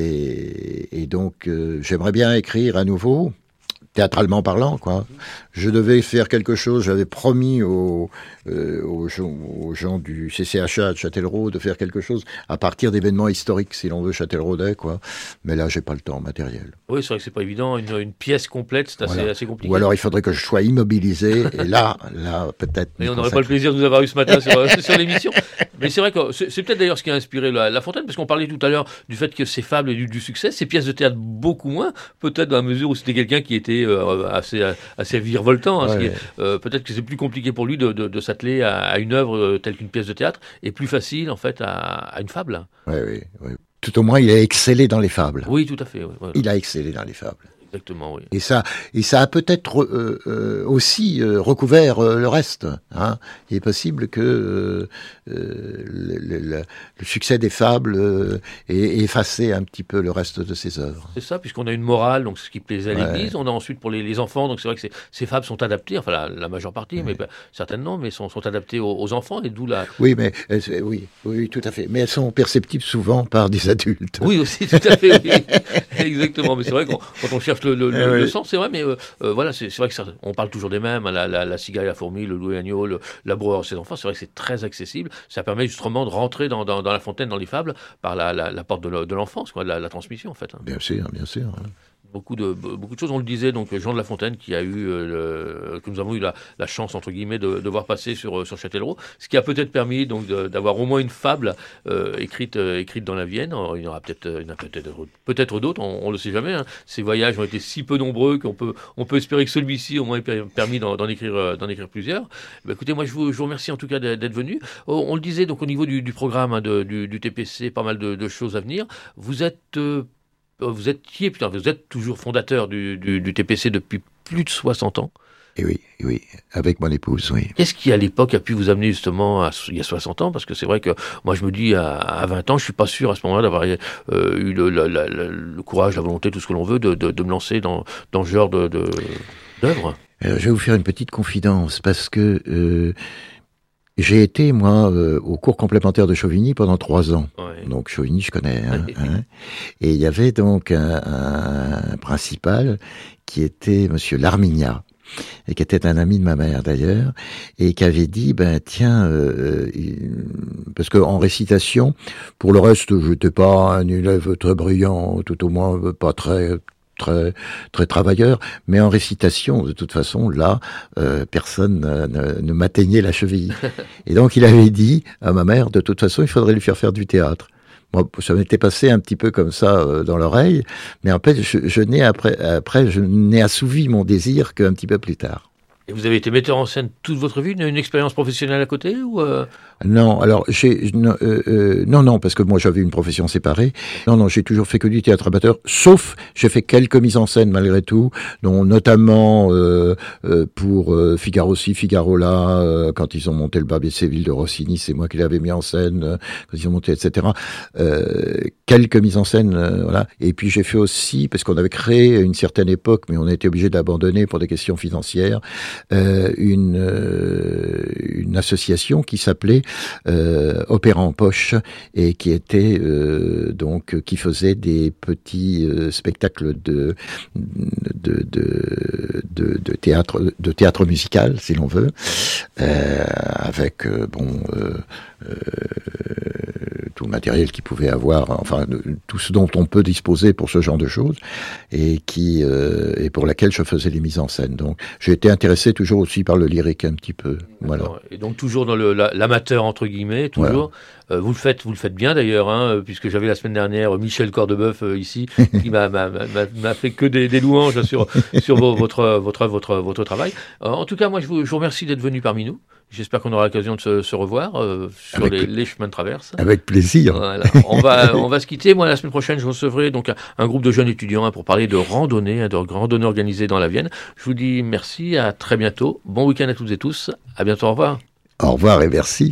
et donc j'aimerais bien écrire à nouveau, théâtralement parlant, quoi. Je devais faire quelque chose, j'avais promis aux gens du CCHA de Châtellerault de faire quelque chose à partir d'événements historiques, si l'on veut, châtelleraudais, quoi. Mais là, j'ai pas le temps matériel. Oui, c'est vrai que c'est pas évident, une pièce complète, c'est assez compliqué. Ou alors, il faudrait que je sois immobilisé, et là, peut-être... Et on n'aurait pas le plaisir de nous avoir eu ce matin sur l'émission. Mais c'est vrai que c'est peut-être d'ailleurs ce qui a inspiré La Fontaine, parce qu'on parlait tout à l'heure du fait que ces fables aient du succès, ces pièces de théâtre beaucoup moins, peut-être dans la mesure où c'était quelqu'un qui était assez virevoltant. Hein, peut-être que c'est plus compliqué pour lui de s'atteler à une œuvre telle qu'une pièce de théâtre, et plus facile en fait à une fable. Oui. Tout au moins, il a excellé dans les fables. Oui, tout à fait. Oui, voilà. Il a excellé dans les fables. Exactement, oui. Et ça a peut-être aussi recouvert le reste. Hein. Il est possible que le succès des fables ait effacé un petit peu le reste de ses œuvres. C'est ça, puisqu'on a une morale, donc ce qui plaisait à l'Église. On a ensuite pour les enfants, donc c'est vrai que ces fables sont adaptées, enfin la majeure partie, mais certaines non, mais sont adaptées aux enfants, et d'où la... Oui, mais oui, tout à fait. Mais elles sont perceptibles souvent par des adultes. Oui, aussi, tout à fait. Oui. Exactement. Mais c'est vrai quand on cherche le sens, c'est vrai, mais voilà, c'est vrai que on parle toujours des mêmes, hein, la cigale et la fourmi, le loup et l'agneau, la broueur et ses enfants. C'est vrai que c'est très accessible. Ça permet justement de rentrer dans La Fontaine, dans les fables, par la porte de l'enfance, quoi, la transmission, en fait. Hein. Bien sûr. Beaucoup de choses, on le disait, donc Jean de La Fontaine qui a eu que nous avons eu la chance entre guillemets de voir passer sur Châtellerault, ce qui a peut-être permis donc d'avoir au moins une fable écrite dans la Vienne. Alors, il y en aura peut-être d'autres, on le sait jamais, hein. Ces voyages ont été si peu nombreux qu'on peut espérer que celui-ci au moins ait permis d'en écrire plusieurs. Écoutez, moi je vous remercie en tout cas d'être venu. On le disait donc au niveau du programme, hein, du TPC, pas mal de choses à venir. Vous êtes toujours fondateur du TPC depuis plus de 60 ans. Et oui, avec mon épouse, oui. Qu'est-ce qui, à l'époque, a pu vous amener justement il y a 60 ans? Parce que c'est vrai que moi, je me dis, à 20 ans, je suis pas sûr à ce moment-là d'avoir eu le courage, la volonté, tout ce que l'on veut, de me lancer dans ce genre d'œuvre. Alors, je vais vous faire une petite confidence, parce que j'ai été, moi, au cours complémentaire de Chauvigny pendant 3 ans. Ouais. Donc Chauvigny, je connais. Hein. Et il y avait donc un principal qui était Monsieur Larmignat, et qui était un ami de ma mère d'ailleurs, et qui avait dit, tiens, parce que en récitation, pour le reste, j'étais pas un élève très brillant, tout au moins pas très très très travailleur, mais en récitation, de toute façon, là, personne ne m'atteignait la cheville. Et donc, il avait dit à ma mère, de toute façon, il faudrait lui faire du théâtre. Moi, ça m'était passé un petit peu comme ça dans l'oreille, mais après, je n'ai assouvi mon désir qu'un petit peu plus tard. Et vous avez été metteur en scène toute votre vie, une expérience professionnelle à côté ou Non, alors non, parce que moi j'avais une profession séparée. Non, j'ai toujours fait que du théâtre amateur, sauf j'ai fait quelques mises en scène malgré tout, dont notamment pour Figaro là, quand ils ont monté le Babé Séville de Rossini, c'est moi qui l'avais mis en scène, quand ils ont monté, etc. Quelques mises en scène, voilà. Et puis j'ai fait aussi, parce qu'on avait créé à une certaine époque, mais on a été obligé d'abandonner pour des questions financières, une association qui s'appelait Opéra en poche et qui était qui faisait des petits spectacles de théâtre musical, si l'on veut, avec tout le matériel qu'il pouvait avoir, enfin tout ce dont on peut disposer pour ce genre de choses, et pour laquelle je faisais les mises en scène. Donc j'ai été intéressé toujours aussi par le lyrique un petit peu. Voilà. Et donc toujours dans l'amateur entre guillemets, toujours. Voilà. Vous le faites bien d'ailleurs, hein, puisque j'avais la semaine dernière Michel Cordebeuf ici qui m'a fait que des louanges sur votre travail. En tout cas, moi je vous remercie d'être venu parmi nous. J'espère qu'on aura l'occasion de se revoir sur les chemins de traverse. Avec plaisir. Voilà. On va se quitter. Moi, la semaine prochaine, je recevrai donc un groupe de jeunes étudiants pour parler de randonnée organisée dans la Vienne. Je vous dis merci, à très bientôt. Bon week-end à toutes et tous. À bientôt, au revoir. Au revoir et merci.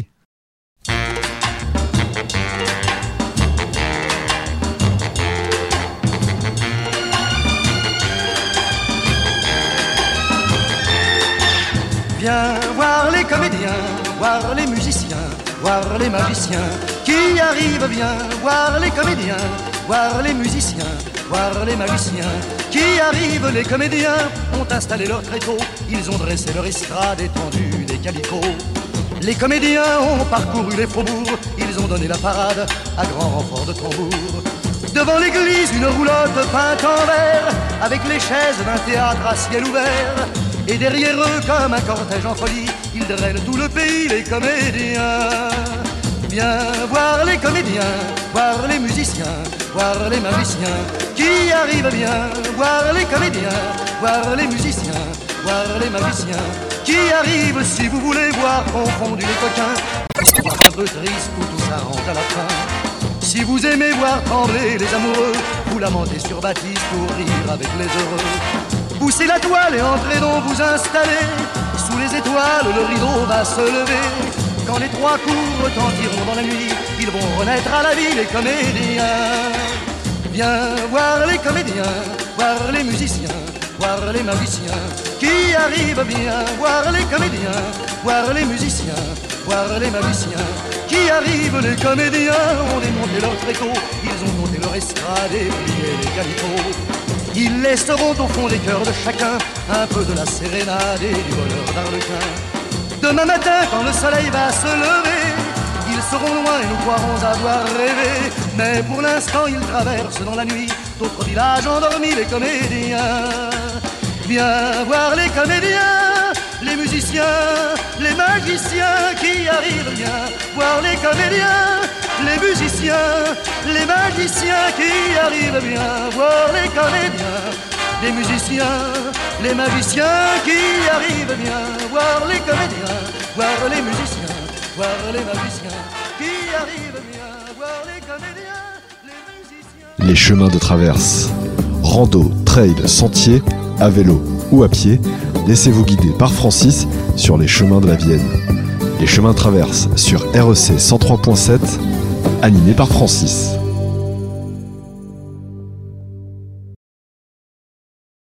Viens voir les comédiens, voir les musiciens, voir les magiciens qui arrivent. Viens voir les comédiens, voir les musiciens, voir les magiciens qui arrivent. Les comédiens ont installé leur tréteau, ils ont dressé leur estrade étendue des calicots. Les comédiens ont parcouru les faubourgs, ils ont donné la parade à grand renfort de tambour. Devant l'église, une roulotte peinte en vert, avec les chaises d'un théâtre à ciel ouvert. Et derrière eux, comme un cortège en folie, ils drainent tout le pays, les comédiens. Viens voir les comédiens, voir les musiciens, voir les magiciens qui arrivent. Bien voir les comédiens, voir les musiciens, voir les magiciens qui arrivent. Si vous voulez voir confondus les coquins, un peu triste où tout ça rentre à la fin. Si vous aimez voir trembler les amoureux, vous lamentez sur Baptiste pour rire avec les heureux. Poussez la toile et entrez donc vous installer. Sous les étoiles, le rideau va se lever. Quand les trois coups retentiront dans la nuit, ils vont renaître à la vie, les comédiens. Viens voir les comédiens, voir les musiciens, voir les magiciens qui arrivent. Bien voir les comédiens, voir les musiciens, voir les magiciens qui arrivent. Les comédiens ont démonté leur tréteau, ils ont monté leur estrade et plié les calicots. Ils laisseront au fond des cœurs de chacun un peu de la sérénade et du bonheur d'Arlequin. Demain matin, quand le soleil va se lever, ils seront loin et nous croirons avoir rêvé. Mais pour l'instant, ils traversent dans la nuit d'autres villages endormis, les comédiens. Viens voir les comédiens, les musiciens, les magiciens qui arrivent. Viens voir les comédiens, les musiciens, les magiciens qui arrivent. Viens voir les comédiens, les musiciens, les magiciens qui arrivent. Viens voir les comédiens, voir les musiciens, voir les magiciens qui arrivent. Viens voir les comédiens, les musiciens. Les chemins de traverse. Rando, trail, sentier, à vélo ou à pied, laissez-vous guider par Francis sur les chemins de la Vienne. Les chemins de traverse sur REC 103.7, animé par Francis.